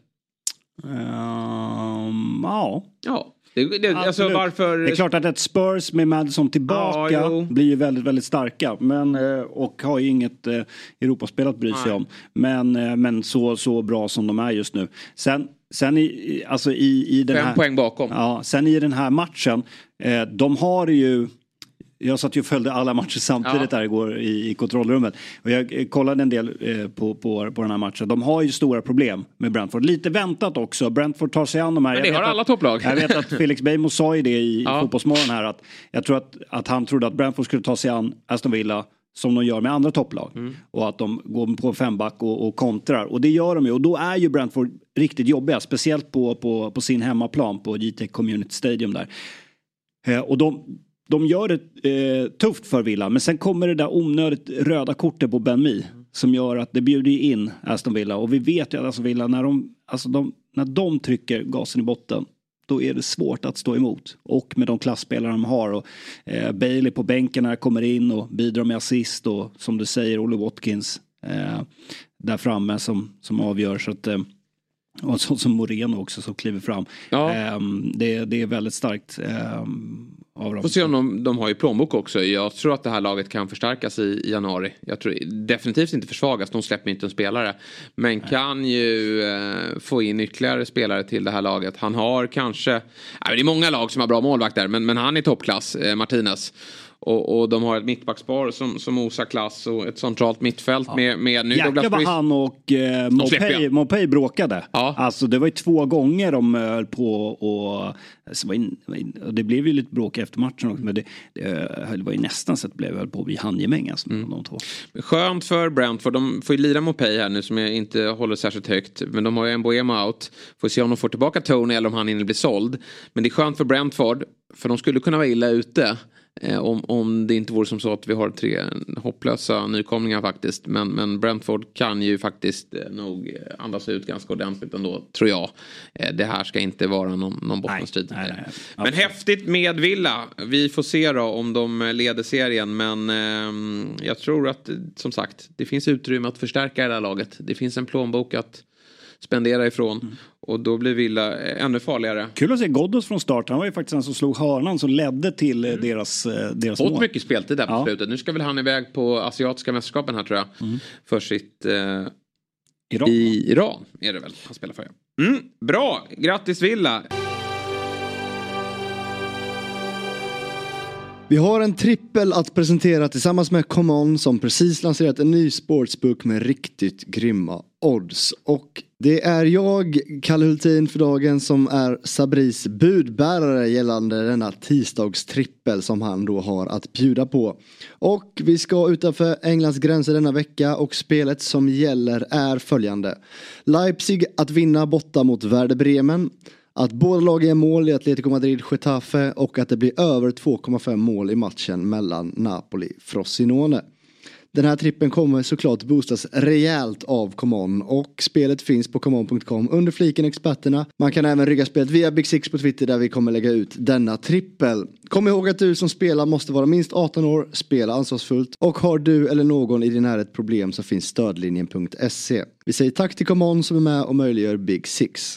Um, ja. Ja. Det, det, alltså varför... det är klart att ett Spurs med Madison tillbaka ja, blir ju väldigt, väldigt starka. Men, och har ju inget eh, Europaspel att bry sig om. Men, eh, men så, så bra som de är just nu. Sen, sen i, alltså i, i den Fem här... poäng bakom. Ja, sen i den här matchen. Eh, de har ju... Jag satt ju och följde alla matcher samtidigt ja. där igår i, i kontrollrummet. Och jag kollade en del eh, på, på, på den här matchen. De har ju stora problem med Brentford. Lite väntat också. Brentford tar sig an de här. Men det jag har alla att, topplag. Jag vet att Felix Beijmo sa ju det i ja. Fotbollsmorgon här. Att jag tror att, att han trodde att Brentford skulle ta sig an Aston Villa som de gör med andra topplag. Mm. Och att de går på femback och, och kontrar. Och det gör de ju. Och då är ju Brentford riktigt jobbiga. Speciellt på, på, på sin hemmaplan på G T Community Stadium där. Eh, och de... De gör det eh, tufft för Villa. Men sen kommer det där onödigt röda kortet på Ben Mee. Som gör att det bjuder in Aston Villa. Och vi vet ju att Aston Villa när de, alltså de, när de trycker gasen i botten. Då är det svårt att stå emot. Och med de klassspelare de har. Och, eh, Bailey på bänken här kommer in och bidrar med assist. Och som du säger, Ollie Watkins eh, där framme som, som avgör. Så att... Eh, och så som Moreno också som kliver fram. Ja. Eh, det, det är väldigt starkt. Eh, Får se om de, de har ju plånbok också. Jag tror att det här laget kan förstärkas i, i januari. Jag tror definitivt inte försvagas. De släpper inte en spelare. Men Nej. kan ju eh, få in ytterligare spelare till det här laget. Han har kanske... Nej, det är många lag som har bra målvakter. Men, men han är toppklass, eh, Martinez. Och, och de har ett mittbackspar som, som osar klass och ett centralt mittfält ja. med, med nu Jäklar vad han och eh, Mopay, Mopay bråkade. Ja. Alltså det var ju två gånger de höll på och alltså, var in, var in, och det blev ju lite bråk efter matchen också, men det, det, det var ju nästan så att det blev höll på att bli handgemäng alltså, mm. de två. Skönt för Brentford, de får ju lira Mopay här nu som jag inte håller särskilt högt, men de har ju en Boema out. Får se om de får tillbaka Tony eller om han hinner bli såld. Men det är skönt för Brentford, för de skulle kunna vara illa ute. Eh, om, om det inte vore som så att vi har tre hopplösa nykomlingar faktiskt. Men, men Brentford kan ju faktiskt eh, nog andas ut ganska ordentligt ändå, tror jag. Eh, det här ska inte vara någon, någon bottenstrid. Nej, nej, nej. Men häftigt med Villa. Vi får se då om de leder serien. Men eh, jag tror att, som sagt, det finns utrymme att förstärka det här laget. Det finns en plånbok att spendera ifrån. Mm. Och då blir Villa ännu farligare. Kul att se Ghoddos från start. Han var ju faktiskt den som slog hörnan som ledde till mm. deras, deras mål. Fått mycket speltid där på ja. slutet. Nu ska väl han iväg på asiatiska mästerskapen här tror jag. Mm. För sitt... Eh, Iran. I Iran är det väl han spelar för. Mm. Bra! Grattis Villa! Vi har en trippel att presentera tillsammans med Common som precis lanserat en ny sportsbook med riktigt grymma odds. Och det är jag, Kalle Hultin för dagen, som är Sabris budbärare gällande denna tisdagstrippel som han då har att bjuda på. Och vi ska utanför Englands gränser denna vecka och spelet som gäller är följande. Leipzig att vinna borta mot Werder Bremen. Att båda lag är mål i Atletico Madrid Getafe och att det blir över två komma fem mål i matchen mellan Napoli Frosinone. Den här trippen kommer såklart boostas rejält av Common och spelet finns på common punkt com under fliken experterna. Man kan även rygga spelet via Big Six på Twitter där vi kommer lägga ut denna trippel. Kom ihåg att du som spelar måste vara minst arton år, spela ansvarsfullt och har du eller någon i din närhet problem så finns stödlinjen punkt se. Vi säger tack till Common som är med och möjliggör Big Six.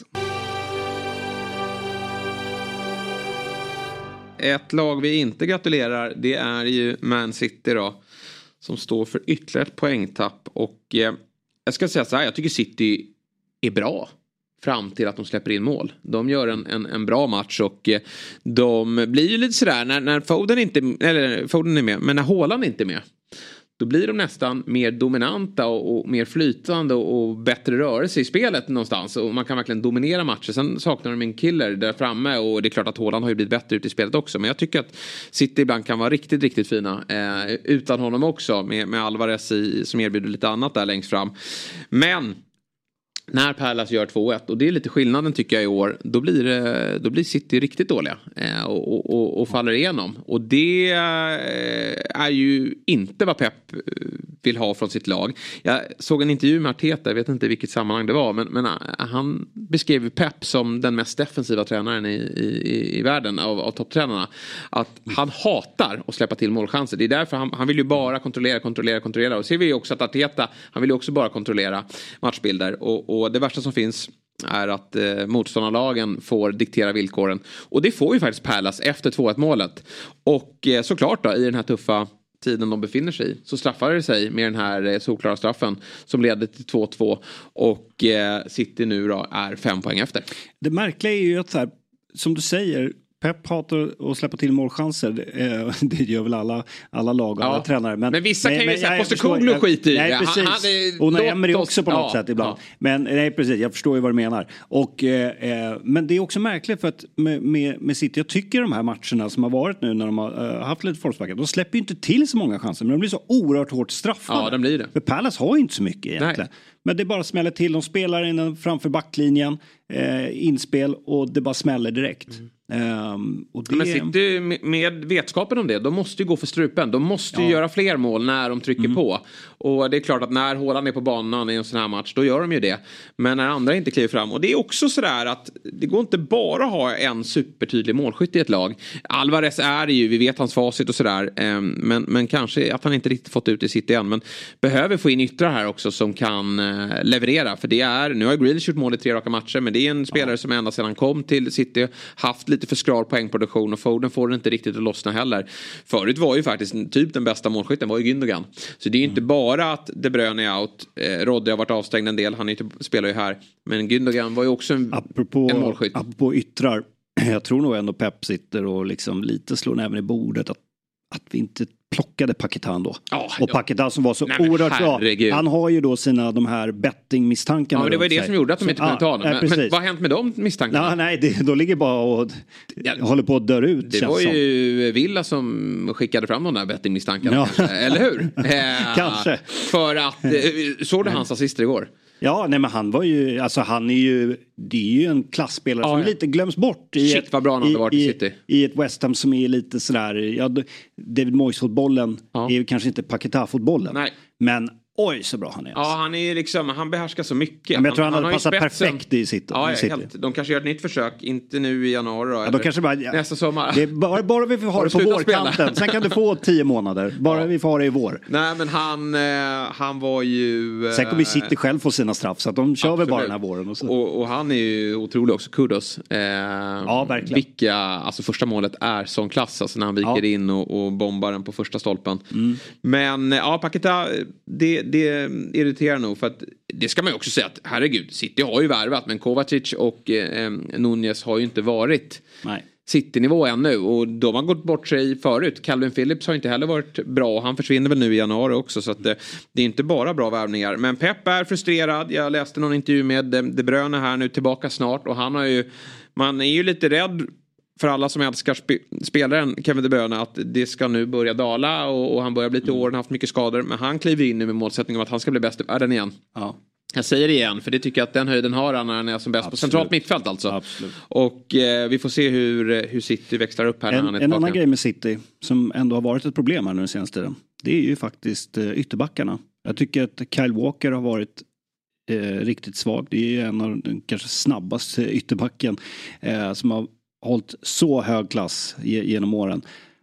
Ett lag vi inte gratulerar, det är ju Man City då. Som står för ytterligare ett poängtapp. Och eh, jag ska säga så här, jag tycker City är bra. Fram till att de släpper in mål. De gör en, en, en bra match och eh, de blir ju lite sådär när, när Foden inte, eller Foden är med, men när Haaland inte är med. då blir de nästan mer dominanta och, och mer flytande och, och bättre rörelse i spelet någonstans. Och man kan verkligen dominera matcher. Sen saknar de en killer där framme och det är klart att Haaland har ju blivit bättre ut i spelet också. Men jag tycker att City ibland kan vara riktigt, riktigt fina eh, utan honom också med, med Alvarez i, som erbjuder lite annat där längst fram. Men när Palace gör två ett, och det är lite skillnaden tycker jag i år, då blir, det, då blir City riktigt dåliga eh, och, och, och faller igenom. Och det eh, är ju inte vad Pep vill ha från sitt lag. Jag såg en intervju med Arteta, jag vet inte vilket sammanhang det var, men, men han beskrev Pep som den mest defensiva tränaren i, i, i världen av, av topptränarna. Att han hatar att släppa till målchanser. Det är därför han, han vill ju bara kontrollera, kontrollera, kontrollera. Och ser vi ju också att Arteta, han vill ju också bara kontrollera matchbilder. Och, och Och det värsta som finns är att eh, motståndarlagen får diktera villkoren. Och det får ju faktiskt Palace efter två ett målet. Och eh, såklart då, i den här tuffa tiden de befinner sig i, så straffar det sig med den här eh, solklara straffen som leder till två två. Och eh, City nu då är fem poäng efter. Det märkliga är ju att så här, som du säger, Pep hatar att släppa till målchanser. Eh, det gör väl alla, alla lag och ja. alla tränare. Men, men vissa men, kan ju men, säga Postecoglou skit i. Nej, precis. Han, han är, och Emery också på något ja, sätt ibland. Ja. Men nej, precis. Jag förstår ju vad du menar. Och, eh, men det är också märkligt för att med, med, med City, jag tycker de här matcherna som har varit nu när de har uh, haft lite forcebackar, de släpper ju inte till så många chanser. Men de blir så oerhört hårt straffade. Ja, de blir det. För Palace har ju inte så mycket egentligen. Nej. Men det bara smäller till. De spelar in framför backlinjen. Eh, inspel och det bara smäller direkt. Mm. Um, och det... Men City med, med vetskapen om det, de måste ju gå för strupen. De måste ju ja. göra fler mål när de trycker mm. på. Och det är klart att när Haaland är på banan i en sån här match, då gör de ju det. Men när andra inte kliver fram. Och det är också sådär att det går inte bara att ha en supertydlig målskytt i ett lag. Alvarez är ju, vi vet hans facit och sådär. Um, men, men kanske att han inte riktigt fått ut i City än. Men behöver få in yttrar här också som kan uh, leverera. För det är, nu har Grealish gjort mål i tre raka matcher, men det är en spelare ja. som ända sedan han kom till City haft lite för skral poängproduktion, och Foden får det inte riktigt att lossna heller. Förut var ju faktiskt typ den bästa målskytten var ju Gündogan. Så det är ju mm. inte bara att De Bruyne är out. Eh, Rodri har varit avstängd en del, han är inte, spelar ju här. Men Gündogan var ju också en, apropå, en målskytt. Apropå yttrar, jag tror nog ändå Pep sitter och liksom lite slår näven i bordet att, att vi inte plockade Paquetá då. Oh, och Paquetá som var så nej, oerhört bra. Han har ju då sina de här bettingmisstankarna. Ja, men det var ju det sig. som gjorde att de så, inte kunde ta dem. Men, men vad har hänt med de misstankarna? Ja, nej, det, de ligger bara och ja, håller på att dö ut. Det var ju som. Villa som skickade fram de där bettingmisstankarna. Ja. Eller hur? Kanske. För att, såg du hans assist igår? Ja, nej men han var ju, alltså han är ju, det är ju en klassspelare ja, som ja. lite glöms bort i, Shit, vad bra han hade varit i, i City. I ett West Ham som är lite sådär, ja, David Moyes-fotbollen ja. är ju kanske inte Paquetá-fotbollen. Nej. Men oj så bra han är. Ja, han är liksom, han behärskar så mycket. Ja, men jag tror han, han hade passat spetsen. perfekt i City. Ja, i City. Helt, de kanske gör ett nytt försök, inte nu i januari då, ja, de kanske bara, ja, nästa sommar. Det är bara, bara vi får ha det på vårkanten. Sen kan du få tio månader. Bara ja. vi får ha det i vår. Nej, men han, eh, han var ju... Eh, Sen kommer City själv få sina straff, så att de kör väl bara den här våren. Och, så. Och, och han är ju otrolig också, kudos. Eh, ja, verkligen. Vilka, alltså första målet är sån klass, alltså när han viker ja. in och, och bombar den på första stolpen. Mm. Men ja, Paquetá, det, det irriterar nog, för att det ska man ju också säga att herregud, City har ju värvat, men Kovacic och eh, Nunez har ju inte varit Nej. City-nivå ännu, och de har gått bort sig förut. Calvin Phillips har inte heller varit bra, och han försvinner väl nu i januari också, så att det, det är inte bara bra värvningar. Men Pep är frustrerad. Jag läste någon intervju med De Bruyne här nu, tillbaka snart, och han har ju, man är ju lite rädd för alla som älskar sp- spelaren Kevin De Bruyne att det ska nu börja dala, och, och han börjar bli till åren, haft mycket skador, men han kliver in nu med målsättningen att han ska bli bäst i världen igen. Ja. Jag säger det igen, för det tycker jag att den höjden har han när han är som bäst Absolut. på centralt mittfält alltså. Absolut. Och eh, vi får se hur, hur City växlar upp här. En, när han är en annan grej med City som ändå har varit ett problem här nu den senaste tiden, det är ju faktiskt eh, ytterbackarna. Jag tycker att Kyle Walker har varit eh, riktigt svag. Det är en av den kanske snabbaste ytterbacken eh, som har hållit så hög klass genom åren.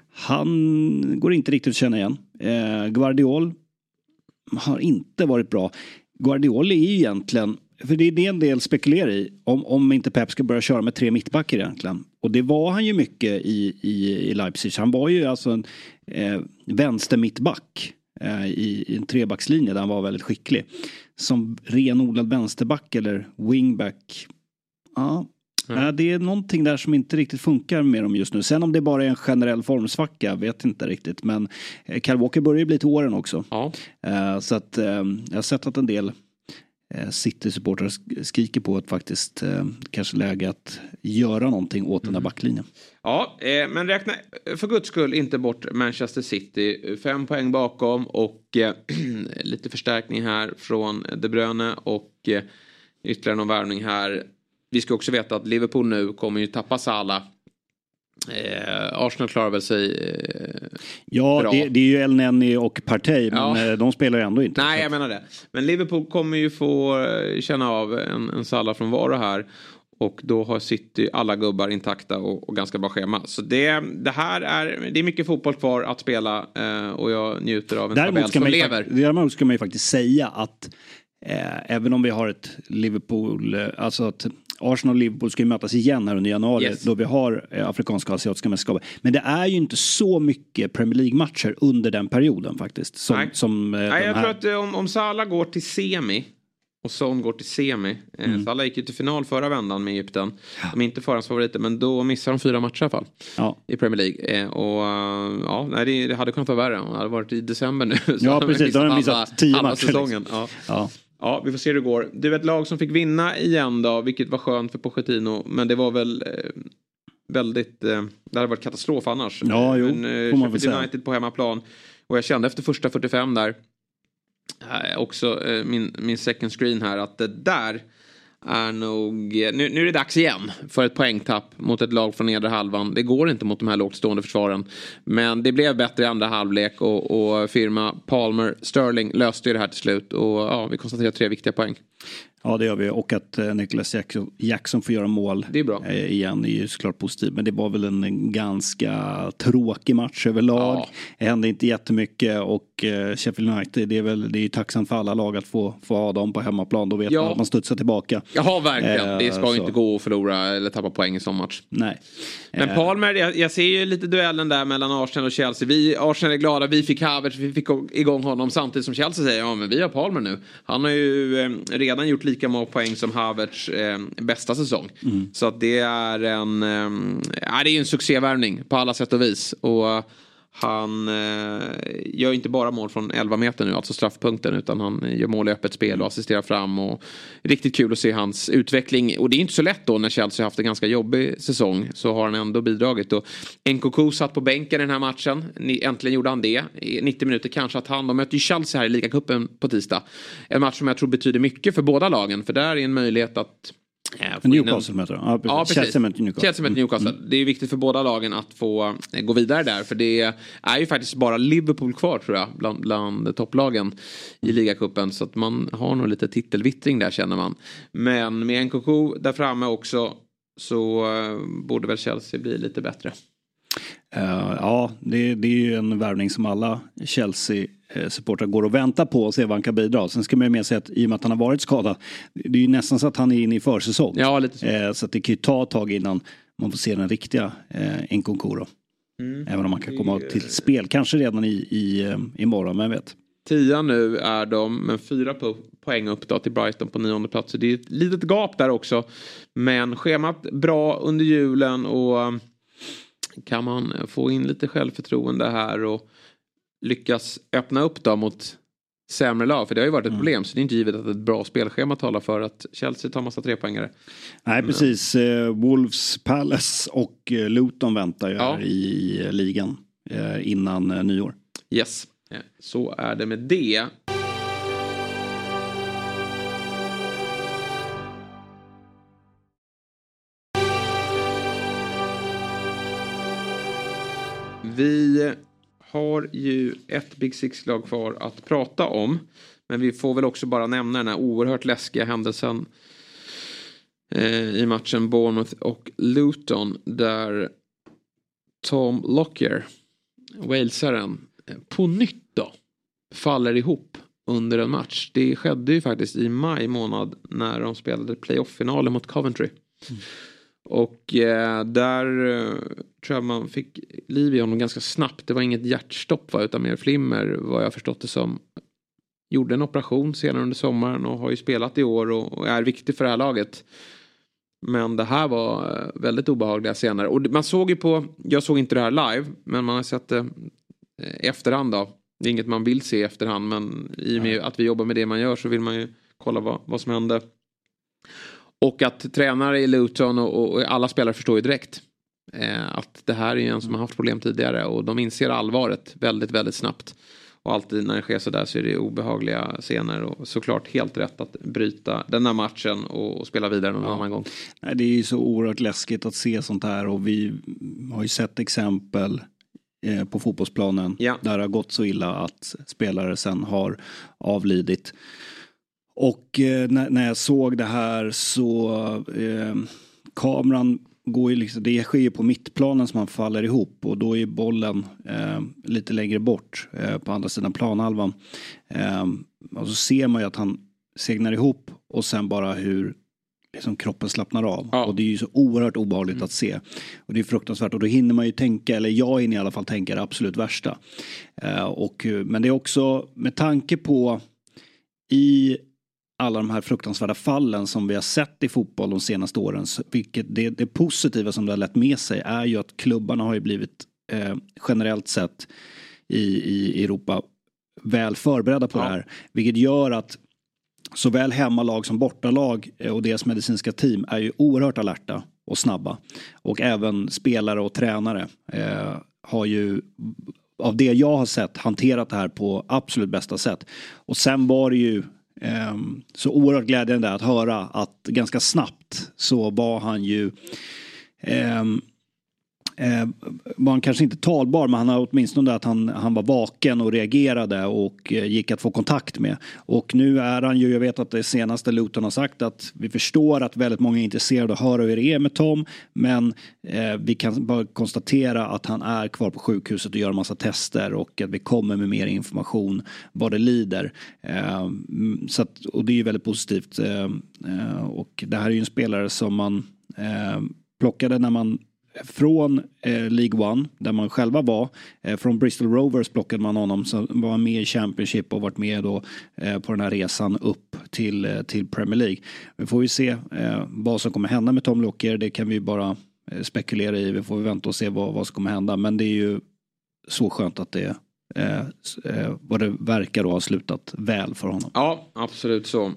Han går inte riktigt att känna igen. Eh, Guardiol har inte varit bra. Guardiol är ju egentligen, för det är det en del spekulerar i, om, om inte Pep ska börja köra med tre mittbackar egentligen. Och det var han ju mycket i, i, i Leipzig. Han var ju alltså en eh, vänster mittback eh, i, i en trebackslinje där han var väldigt skicklig. Som renodlad vänsterback eller wingback, ja. Mm. Ja, det är någonting där som inte riktigt funkar med dem just nu. Sen om det bara är en generell formsvacka vet inte riktigt. Men Kyle Walker börjar ju bli till åren också. Ja. Uh, så att uh, jag har sett att en del uh, City-supportrar skriker på att faktiskt uh, kanske läge att göra någonting åt mm. den här backlinjen. Ja, eh, men räkna för guds skull inte bort Manchester City. Fem poäng bakom och eh, lite förstärkning här från De Bruyne och eh, ytterligare någon värvning här. Vi ska också veta att Liverpool nu kommer ju tappa Salah. Eh, Arsenal klarar väl sig eh, Ja, bra. Det, det är ju El Neni och Partey, men ja. de spelar ju ändå inte. Nej, jag menar det. Men Liverpool kommer ju få känna av en, en Salah från vara här. Och då har City alla gubbar intakta och, och ganska bra schema. Så det, det här är, det är mycket fotboll kvar att spela eh, och jag njuter av en däremot tabell som man, lever. Däremot ska man ju faktiskt säga att eh, även om vi har ett Liverpool, eh, alltså att Arsenal och Liverpool ska ju mötas igen här under januari yes. då vi har eh, afrikanska och asiatiska mästerskap. Men det är ju inte så mycket Premier League-matcher under den perioden faktiskt. Som, Nej, som, eh, Nej jag här. tror att eh, om, om Salah går till semi och Son går till semi. Eh, mm. Salah gick ju till final förra vändan med Egypten. De är inte förhandsfavoriter, men då missar de fyra matcher i alla fall. Ja. I Premier League. Eh, och uh, ja, nej, det, det hade kunnat vara värre. Det hade varit i december nu. Så ja, precis. Då har de missat tio matcher. Säsongen. Liksom. Ja. Ja. Ja, vi får se hur det går. Det var ett lag som fick vinna igen då, vilket var skönt för Pochettino. Men det var väl eh, väldigt... Eh, det hade varit katastrof annars. Ja, jo. Men, eh, Sheffield United på hemmaplan. Och jag kände efter första fyrtiofem där, eh, också eh, min, min second screen här, att det där är nog... Nu, nu är det dags igen för ett poängtapp mot ett lag från nedre halvan. Det går inte mot de här lågt stående försvaren. Men det blev bättre i andra halvlek och, och firma Palmer Sterling löste ju det här till slut. Och ja, vi konstaterar tre viktiga poäng. Ja, det gör vi. Och att eh, Nicholas Jackson, Jackson får göra mål det är bra. Eh, igen är ju såklart positivt. Men det var väl en, en ganska tråkig match överlag. Ja. Det hände inte jättemycket. Och eh, Sheffield United, det är väl det är ju tacksamt för alla lag att få, få ha dem på hemmaplan. Då vet ja. man att man studsar tillbaka. Ja, verkligen. Eh, det ska så. inte gå att förlora eller tappa poäng i sån match. Nej. Men eh. Palmer, jag, jag ser ju lite duellen där mellan Arsenal och Chelsea. Vi, Arsenal är glada, vi fick Havertz, vi fick igång honom samtidigt som Chelsea säger, ja men vi har Palmer nu. Han har ju eh, redan gjort lika många poäng som Havertz eh, bästa säsong. Mm. Så att det är en eh, ja, det är en succévärvning på alla sätt och vis. Och uh, han eh, gör inte bara mål från elva meter nu, alltså straffpunkten, utan han gör mål i öppet spel och assisterar fram. Och riktigt kul att se hans utveckling. Och det är inte så lätt då när Chelsea har haft en ganska jobbig säsong, så har han ändå bidragit. Och Nkunku satt på bänken i den här matchen. Äntligen gjorde han det. I nittio minuter kanske att han, de möter ju Chelsea här i ligacupen på tisdag. En match som jag tror betyder mycket för båda lagen, för där är en möjlighet att Newcastle möter de. Ja, ja, precis. Chelsea möter Newcastle. Chelsea möter Newcastle. Mm. Det är viktigt för båda lagen att få gå vidare där. För det är ju faktiskt bara Liverpool kvar, tror jag, bland, bland topplagen i ligacupen. Så att man har nog lite titelvittring där, känner man. Men med Nkunku där framme också, så borde väl Chelsea bli lite bättre. Uh, ja, det, det är ju en värvning som alla Chelsea-supportrar går och väntar på och ser vad han kan bidra. Sen ska man ju med sig att i och med att han har varit skadad, det är ju nästan så att han är inne i försäsong. Ja, lite så. Uh, så att det kan ju ta ett tag innan man får se den riktiga uh, Nkunku då. Mm. Även om man kan komma till spel, kanske redan i, i, uh, imorgon, men vet. Tia nu är de, men fyra po- poäng upp då till Brighton på nionde plats. Så det är ett litet gap där också. Men schemat bra under julen, och kan man få in lite självförtroende här och lyckas öppna upp då mot sämre lag, för det har ju varit ett mm. problem, så det är inte givet att ett bra spelschema talar för att Chelsea tar massa trepoängare. Nej, precis. Uh, Wolves, Palace och uh, Luton väntar ju ja. här i uh, ligan uh, innan uh, nyår. Yes, så är det med det. Vi har ju ett Big Six-lag kvar att prata om. Men vi får väl också bara nämna den här oerhört läskiga händelsen eh, i matchen Bournemouth och Luton. Där Tom Lockyer, walesaren, eh, på nytt då faller ihop under en match. Det skedde ju faktiskt i maj månad när de spelade playoff-finalen mot Coventry. Mm. Och eh, där eh, tror jag man fick liv i honom ganska snabbt. Det var inget hjärtstopp, va, utan mer flimmer, vad jag förstått det som. Gjorde en operation senare under sommaren och har ju spelat i år och, och är viktig för det här laget. Men det här var väldigt obehagliga scener. Och man såg ju på, jag såg inte det här live, men man har sett det efterhand då. Det är inget man vill se i efterhand, men i och med att vi jobbar med det man gör så vill man ju kolla vad, vad som hände. Och att tränare i Luton och, och alla spelare förstår ju direkt eh, att det här är en som har haft problem tidigare och de inser allvaret väldigt, väldigt snabbt. Och alltid när det sker så där så är det obehagliga scener och såklart helt rätt att bryta den här matchen och, och spela vidare någon ja. annan gång. Nej, det är ju så oerhört läskigt att se sånt här och vi har ju sett exempel eh, på fotbollsplanen ja. där det har gått så illa att spelare sen har avlidit. Och eh, när, när jag såg det här så eh, kameran går ju liksom, det sker ju på mittplanen som man faller ihop och då är bollen eh, lite längre bort eh, på andra sidan planhalvan. Eh, och så ser man ju att han segnar ihop och sen bara hur liksom kroppen slappnar av. Ja. Och det är ju så oerhört obehagligt mm. att se. Och det är fruktansvärt och då hinner man ju tänka, eller jag hinner i alla fall tänka det absolut värsta. Eh, och, men det är också med tanke på i alla de här fruktansvärda fallen som vi har sett i fotboll de senaste åren. Vilket det, det positiva som det har lett med sig är ju att klubbarna har ju blivit eh, generellt sett i, i Europa väl förberedda på ja. det här. Vilket gör att såväl hemmalag som bortalag och deras medicinska team är ju oerhört alerta och snabba. Och även spelare och tränare eh, har ju av det jag har sett hanterat det här på absolut bästa sätt. Och sen var det ju Um, så oerhört glädjande att höra att ganska snabbt så var han ju um, um, var han kanske inte talbar, men han har åtminstone att han, han var vaken och reagerade och uh, gick att få kontakt med. Och nu är han ju, jag vet att det senaste Luton har sagt att vi förstår att väldigt många är intresserade och höra hur det är med Tom, men uh, vi kan bara konstatera att han är kvar på sjukhuset och gör en massa tester och att vi kommer med mer information vad det lider. Uh, så att, och det är ju väldigt positivt. Uh, uh, och det här är ju en spelare som man uh, plockade när man från eh, League One där man själva var, eh, från Bristol Rovers plockade man honom, så var han med i Championship och varit med då eh, på den här resan upp till, eh, till Premier League. Vi får ju se eh, vad som kommer hända med Tom Lockyer, det kan vi bara eh, spekulera i, vi får vänta och se vad, vad som kommer hända, men det är ju så skönt att det eh, eh, vad det verkar då ha slutat väl för honom. Ja, absolut så.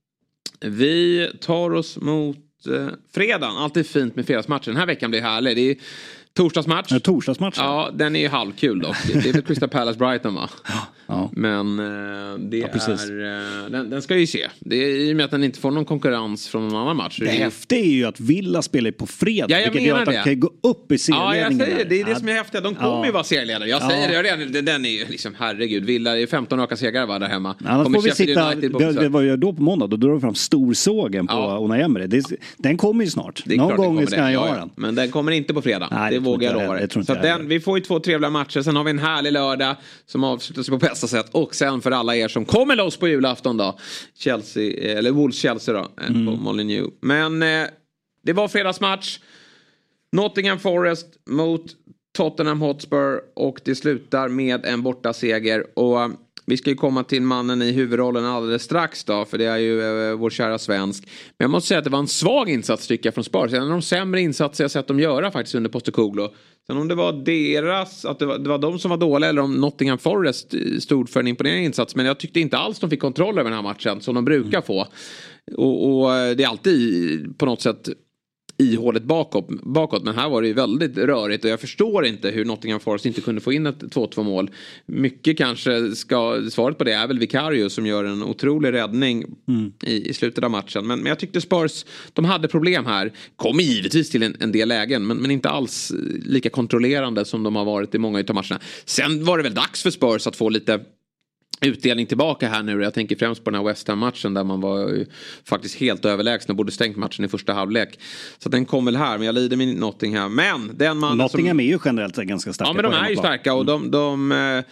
Vi tar oss mot fredagen, alltid fint med fredagsmatchen. Den här veckan blir härlig. Det är torsdagsmatch. Ja, torsdagsmatch. Ja, den är ju halvkul dock. Det är väl Crystal Palace Brighton va? Ja. Men eh, det ja, är eh, den, den ska ju se. Det är i och med att den inte får någon konkurrens från någon annan match. Det, det häftiga är ju att Villa spelar på fredag. Ja, jag vilket gör att de kan gå upp i serieledningen. Ja, jag säger det. är det som är häftigt. De kommer ja. ju vara serieledare. Jag säger ja. det. Den, den är ju liksom, herregud. Villa är femton raka segrar var där hemma. Annars får vi sitta, det, det var ju då på måndag. Då drar de fram storsågen på ja. Unai Emery. Det, den kommer ju snart. Någon gång ska jag göra den. Men den kommer inte på fredag. Nej, det, det vågar jag lova dig. Så den, vi får ju två trevliga matcher. Sen har vi en härlig lördag som avslutas på bästa sätt. Och sen för alla er som kommer loss på julafton då. Chelsea, eller Wolves Chelsea då. Mm. På Molineux. Men eh, det var fredagsmatch. Nottingham Forest mot Tottenham Hotspur. Och det slutar med en bortaseger. Och eh, vi ska ju komma till mannen i huvudrollen alldeles strax då. För det är ju eh, vår kära svensk. Men jag måste säga att det var en svag insats tycker jag från Spurs. En av de sämre insatser jag sett dem göra faktiskt under Postecoglou. Sen om det var deras, att det var, det var de som var dåliga eller om Nottingham Forest stod för en imponerande insats. Men jag tyckte inte alls de fick kontroll över den här matchen som de brukar mm. få. Och, och det är alltid på något sätt ihåligt bakåt, bakåt. Men här var det ju väldigt rörigt och jag förstår inte hur Nottingham Forest inte kunde få in ett två två mål. Mycket kanske ska, svaret på det är väl Vicario som gör en otrolig räddning mm. i, i slutet av matchen. Men, men jag tyckte Spurs, de hade problem här. Kom givetvis till en, en del lägen men, men inte alls lika kontrollerande som de har varit i många av matcherna. Sen var det väl dags för Spurs att få lite utdelning tillbaka här nu. Jag tänker främst på den här West Ham-matchen där man var ju faktiskt helt överlägsen och borde stängt matchen i första halvlek. Så den kom väl här, men jag lider med Nottingham. Men den man Nottingham som... är ju generellt ganska starka. Ja, men de är ju starka och de, de,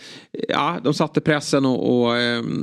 ja, de satte pressen och, och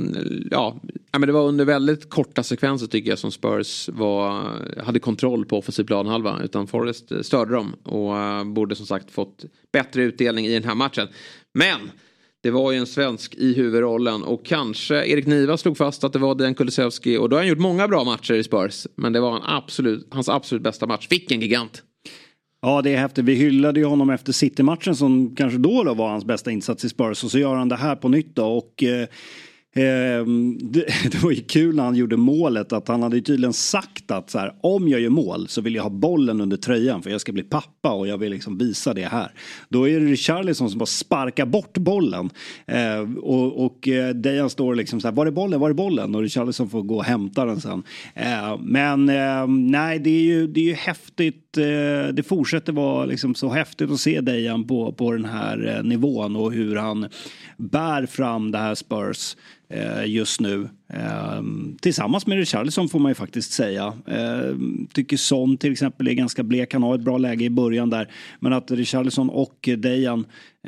ja, men det var under väldigt korta sekvenser tycker jag som Spurs var, hade kontroll på offensiv planhalva, utan Forest störde dem och borde som sagt fått bättre utdelning i den här matchen. Men Det var ju en svensk i huvudrollen och kanske Erik Niva slog fast att det var Dejan Kulusevski och då har han gjort många bra matcher i Spurs. Men det var en absolut, hans absolut bästa match. Vilken gigant! Ja, det är häftigt. Vi hyllade ju honom efter City-matchen som kanske då, då var hans bästa insats i Spurs. Och så gör han det här på nytt då. Och eh, eh, det, det var ju kul när han gjorde målet att han hade ju tydligen sagt att så här, om jag gör mål så vill jag ha bollen under tröjan för jag ska bli pappa och jag vill liksom visa det här. Då är det Richarlison som bara sparkar bort bollen. Eh, och och eh, Dejan står liksom så här, var är bollen, var är bollen? Och Richarlison får gå och hämta den sen. Eh, men eh, nej, det är ju, det är ju häftigt. Det fortsätter vara liksom så häftigt att se Dejan på, på den här nivån och hur han bär fram det här Spurs just nu. Tillsammans med Richarlison får man ju faktiskt säga. Tycker Son till exempel är ganska blek. Han har ett bra läge i början där. Men att Richarlison och Dejan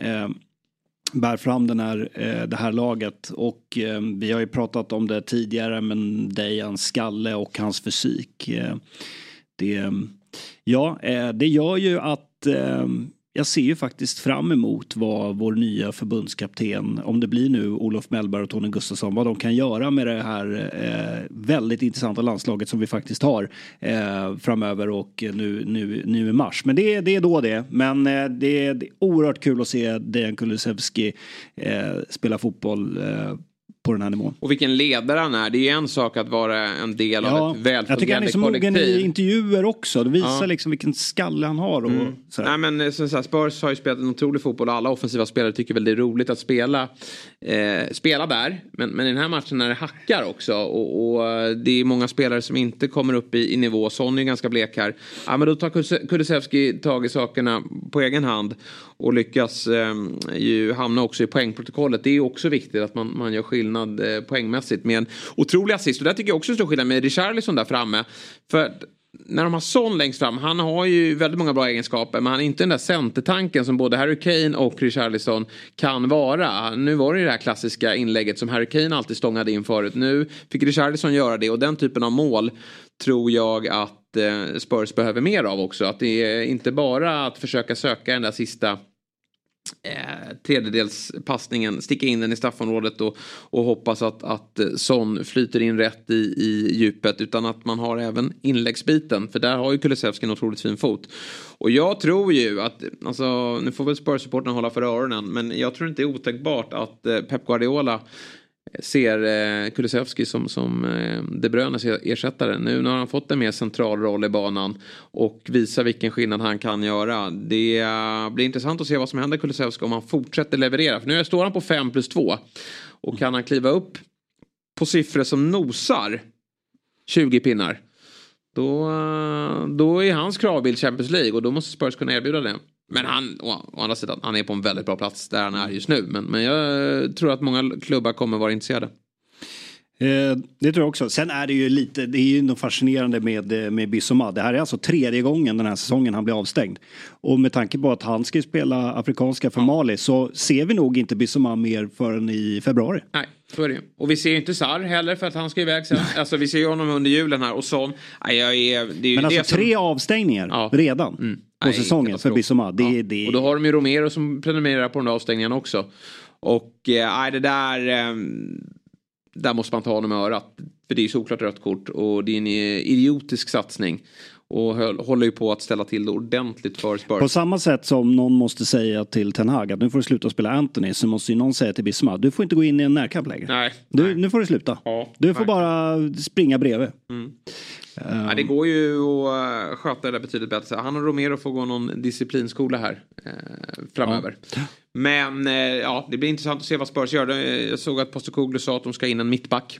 bär fram den här, det här laget. Och vi har ju pratat om det tidigare, men Dejans skalle och hans fysik. Det Ja, det gör ju att eh, jag ser ju faktiskt fram emot vad vår nya förbundskapten, om det blir nu Olof Mellberg och Tony Gustafsson, vad de kan göra med det här eh, väldigt intressanta landslaget som vi faktiskt har eh, framöver och nu, nu, nu i mars. Men det, det är då det. Men eh, det, är, det är oerhört kul att se Dejan Kulusevski eh, spela fotboll eh, på den här nivån. Och vilken ledare han är. Det är en sak att vara en del ja, av ett välfungerande kollektiv. Jag tycker han är så mogen i intervjuer också. Det visar ja. liksom vilken skalle han har. Och mm. Nej, men så här, Spurs har ju spelat en otrolig fotboll och alla offensiva spelare tycker väl det är roligt att spela eh, spela där. Men, men i den här matchen är det hackar också. Och, och det är många spelare som inte kommer upp i, i nivå. Son är ganska blek här. Ja, men då tar Kulusevski tag i sakerna på egen hand och lyckas eh, ju hamna också i poängprotokollet. Det är också viktigt att man, man gör skillnad eh, poängmässigt med en otrolig assist. Och där tycker jag också stor skillnad med Richarlison där framme. För när de har Son längst fram, han har ju väldigt många bra egenskaper, men han är inte den där centertanken som både Harry Kane och Richarlison kan vara. Nu var det ju det här klassiska inlägget som Harry Kane alltid stångade in förut. Nu fick Richarlison göra det och den typen av mål tror jag att eh, Spurs behöver mer av också. Att det är inte bara att försöka söka den där sista Eh, tredjedelspassningen, sticka in den i straffområdet och, och hoppas att, att Son flyter in rätt i, i djupet, utan att man har även inläggsbiten, för där har ju Kulusevski en otroligt fin fot. Och jag tror ju att, alltså, nu får väl Spurs-supporten hålla för öronen, men jag tror inte det är otänkbart att eh, Pep Guardiola ser eh, Kulusevski som, som eh, De Bruynes ersättare. Nu när han fått en mer central roll i banan och visar vilken skillnad han kan göra. Det eh, blir intressant att se vad som händer Kulusevski om han fortsätter leverera. För nu står han på fem plus två. Och kan han kliva upp på siffror som nosar tjugo pinnar, då, eh, då är hans kravbild Champions League och då måste Spurs kunna erbjuda det. Men han, å andra sidan, han är på en väldigt bra plats där han är just nu. Men, men jag tror att många klubbar kommer vara intresserade. Eh, det tror jag också. Sen är det ju lite, det är ju något fascinerande med, med Bissoma. Det här är alltså tredje gången den här säsongen han blir avstängd. Och med tanke på att han ska spela afrikanska för Mali så ser vi nog inte Bissoma mer förrän i februari. Nej, så är det ju. Och vi ser ju inte Sarr heller för att han ska iväg sen. Alltså vi ser ju honom under julen här och sån. Nej, jag är, det är ju Men det alltså som... tre avstängningar ja. redan. Mm. På nej, säsongen för Bissoma. Det, ja. det... Och då har de ju Romero som prenumererar på den där avstängningen också. Och nej, det där... Eh, där måste man ta honom i örat. För det är ju såklart rött kort. Och det är en idiotisk satsning. Och håller ju på att ställa till det ordentligt för Spurs. På samma sätt som någon måste säga till Ten Hag att nu får du sluta spela Anthony, så måste ju någon säga till Bismarck, du får inte gå in i en närkamp längre. Nej, du, nej. Nu får du sluta. Ja, du får nej. bara springa bredvid. Mm. Um. Ja, det går ju att sköta det betydligt bättre. Han och Romero får gå någon disciplinskola här eh, framöver. Ja. Men eh, ja, det blir intressant att se vad Spurs gör. Jag såg att Postecoglou sa att de ska in en mittback.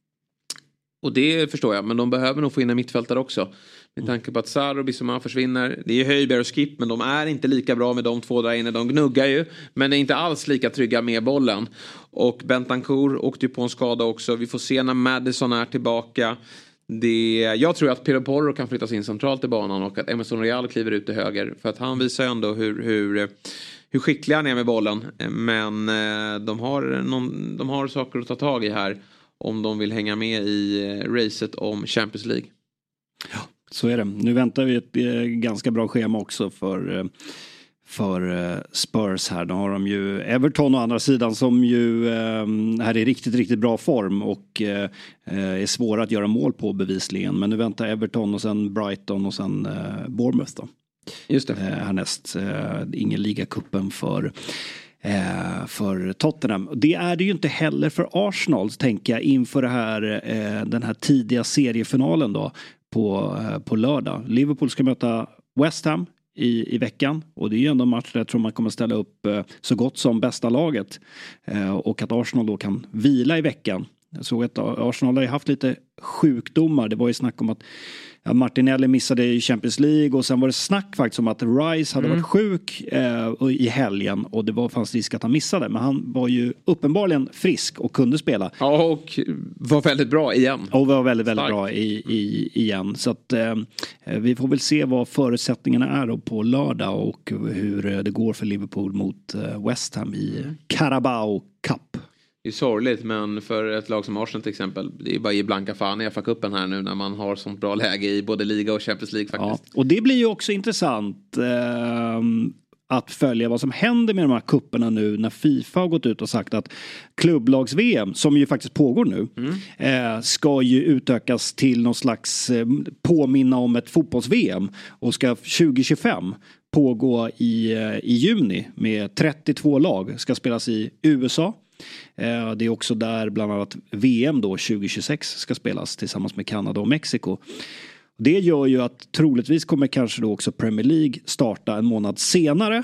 Och det förstår jag, men de behöver nog få in en mittfältare också. Med tanke på att Sarr och Bissouma försvinner. Det är Höjberg och Skip, men de är inte lika bra med de två där inne. De gnuggar ju, men är inte alls lika trygga med bollen. Och Bentancur åkte ju på en skada också. Vi får se när Madison är tillbaka. Det, jag tror att Pedro Porro kan flyttas in centralt i banan och att Emerson Real kliver ut till höger. För att han visar ändå hur, hur, hur skicklig han är med bollen. Men de har, någon, de har saker att ta tag i här om de vill hänga med i racet om Champions League. Ja, så är det. Nu väntar vi ett eh, ganska bra schema också för, eh, för eh, Spurs här. Då har de ju Everton å andra sidan som ju eh, här är riktigt, riktigt bra form och eh, är svåra att göra mål på bevisligen. Men nu väntar Everton och sen Brighton och sen eh, Bournemouth då. Just det. Eh, härnäst. Eh, ingen ligacupen för Eh, för Tottenham. Det är det ju inte heller för Arsenal, tänker jag, inför det här, eh, den här tidiga seriefinalen då på, eh, på lördag. Liverpool ska möta West Ham i, i veckan och det är ju ändå en match där jag tror man kommer ställa upp eh, så gott som bästa laget eh, och att Arsenal då kan vila i veckan. Jag såg att Arsenal har ju haft lite sjukdomar. Det var ju snack om att ja, Martinelli missade i Champions League och sen var det snack faktiskt om att Rice hade mm. varit sjuk eh, i helgen och det var fanns risk att han missade, men han var ju uppenbarligen frisk och kunde spela. Ja, och var väldigt bra igen. Och var väldigt, väldigt bra i, i, igen. Så att eh, vi får väl se vad förutsättningarna är då på lördag och hur det går för Liverpool mot eh, West Ham i mm. Carabao Cup. Det är sorgligt, men för ett lag som Arsenal till exempel, det är bara i blanka fan i F A-cupen här nu när man har sånt bra läge i både liga och Champions League faktiskt. Ja, och det blir ju också intressant eh, att följa vad som händer med de här kupperna nu när FIFA har gått ut och sagt att klubblags-V M, som ju faktiskt pågår nu, mm. eh, ska ju utökas till någon slags eh, påminna om ett fotbolls-V M och ska tjugo tjugofem pågå i, eh, i juni med trettiotvå lag, ska spelas i U S A. Det är också där bland annat V M då tjugo tjugosex ska spelas tillsammans med Kanada och Mexiko. Det gör ju att troligtvis kommer kanske då också Premier League starta en månad senare.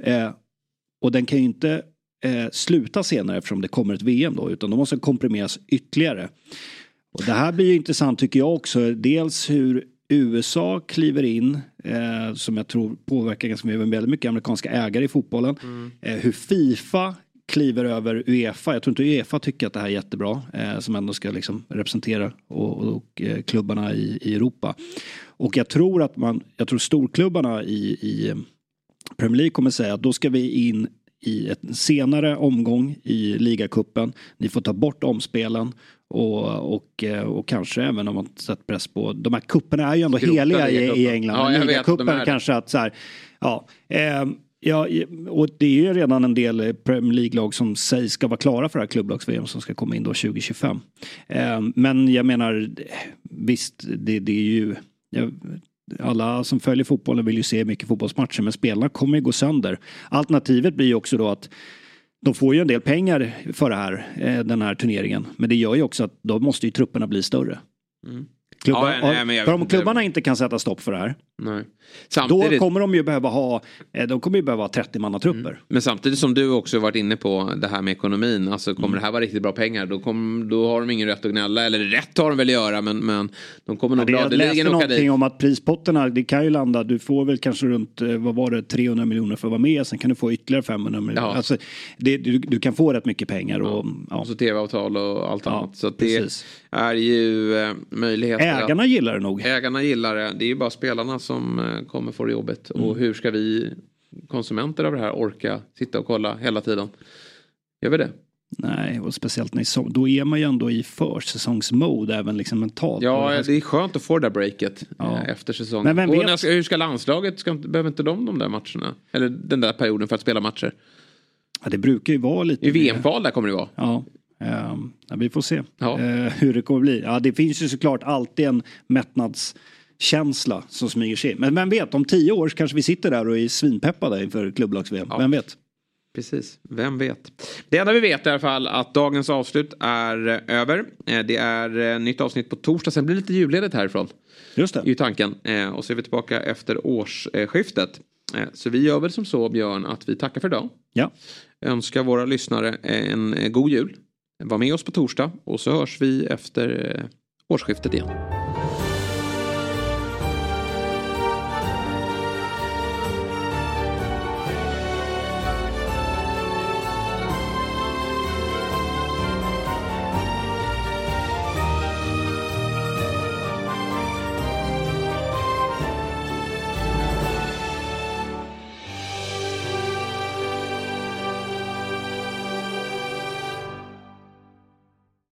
Och den kan ju inte sluta senare eftersom det kommer ett V M då, utan de måste komprimeras ytterligare. Och det här blir ju intressant tycker jag också. Dels hur U S A kliver in, eh, som jag tror påverkar ganska mycket, väldigt mycket amerikanska ägare i fotbollen. Mm. Eh, hur FIFA kliver över UEFA. Jag tror inte UEFA tycker att det här är jättebra. Eh, som ändå ska liksom representera och, och eh, klubbarna i, i Europa. Och jag tror att man, jag tror storklubbarna i, i Premier League kommer säga att då ska vi in i ett senare omgång i ligacupen. Ni får ta bort omspelen och, och, och kanske även om man sätter press på. De här kupperna är ju ändå Skrota heliga i, i England. Ja, ligacupen kanske att så här, ja, eh, ja, och det är ju redan en del Premier League-lag som sägs ska vara klara för det här klubblags-V M som ska komma in då tjugo tjugofem. Eh, men jag menar, visst, det, det är ju... Jag, alla som följer fotbollen vill ju se mycket fotbollsmatcher, men spelarna kommer ju gå sönder. Alternativet blir ju också då att de får ju en del pengar för det här, den här turneringen. Men det gör ju också att då måste ju trupperna bli större. Mm. Klubbar, ja, nej, men jag för om klubbarna inte kan sätta stopp för det här, nej. Samtidigt, då kommer de ju behöva ha de kommer ju behöva ha trettio mannatrupper. Mm. Men samtidigt som du också varit inne på det här med ekonomin, alltså kommer mm. det här vara riktigt bra pengar, då, kom, då har de ingen rätt att gnälla, eller rätt har de väl att göra, men, men de kommer nog gladeligen åka dit. Jag läste någonting om att prispotterna, det kan ju landa, du får väl kanske runt, vad var det, trehundra miljoner för att vara med, sen kan du få ytterligare femhundra miljoner. Ja. Alltså, det, du, du kan få rätt mycket pengar. Och, ja. Ja. Och så tv-avtal och allt ja, annat. Så att det precis. Är ju eh, möjligheter. Ägarna att, gillar det nog. Ägarna gillar det. Det är ju bara spelarna som eh, kommer få jobbet. Mm. Och hur ska vi konsumenter av det här orka sitta och kolla hela tiden? Gör vi det? Nej, och speciellt när då är man ju ändå i försäsongsmode även liksom mentalt. Ja, det är skönt att få det där breaket ja. efter säsongen. Men vem vet? Och ska, hur ska landslaget, ska, behöver inte de de där matcherna? Eller den där perioden för att spela matcher? Ja, det brukar ju vara lite... I V M-kval där kommer det vara. Ja. Um, ja, vi får se ja. uh, hur det kommer bli. Ja, det finns ju såklart alltid en mättnadskänsla som smyger sig. Men vem vet, om tio år kanske vi sitter där och är svinpeppade inför klubblags-V M. Ja. Vem vet? Precis, vem vet. Det enda vi vet i alla fall att dagens avslut är över. Det är nytt avsnitt på torsdag. Sen blir det lite julledigt härifrån. Just det. Det är ju tanken. Och så är vi tillbaka efter årsskiftet. Så vi gör väl som så, Björn, att vi tackar för idag. Ja. Önskar våra lyssnare en god jul. Var med oss på torsdag och så hörs vi efter årsskiftet igen.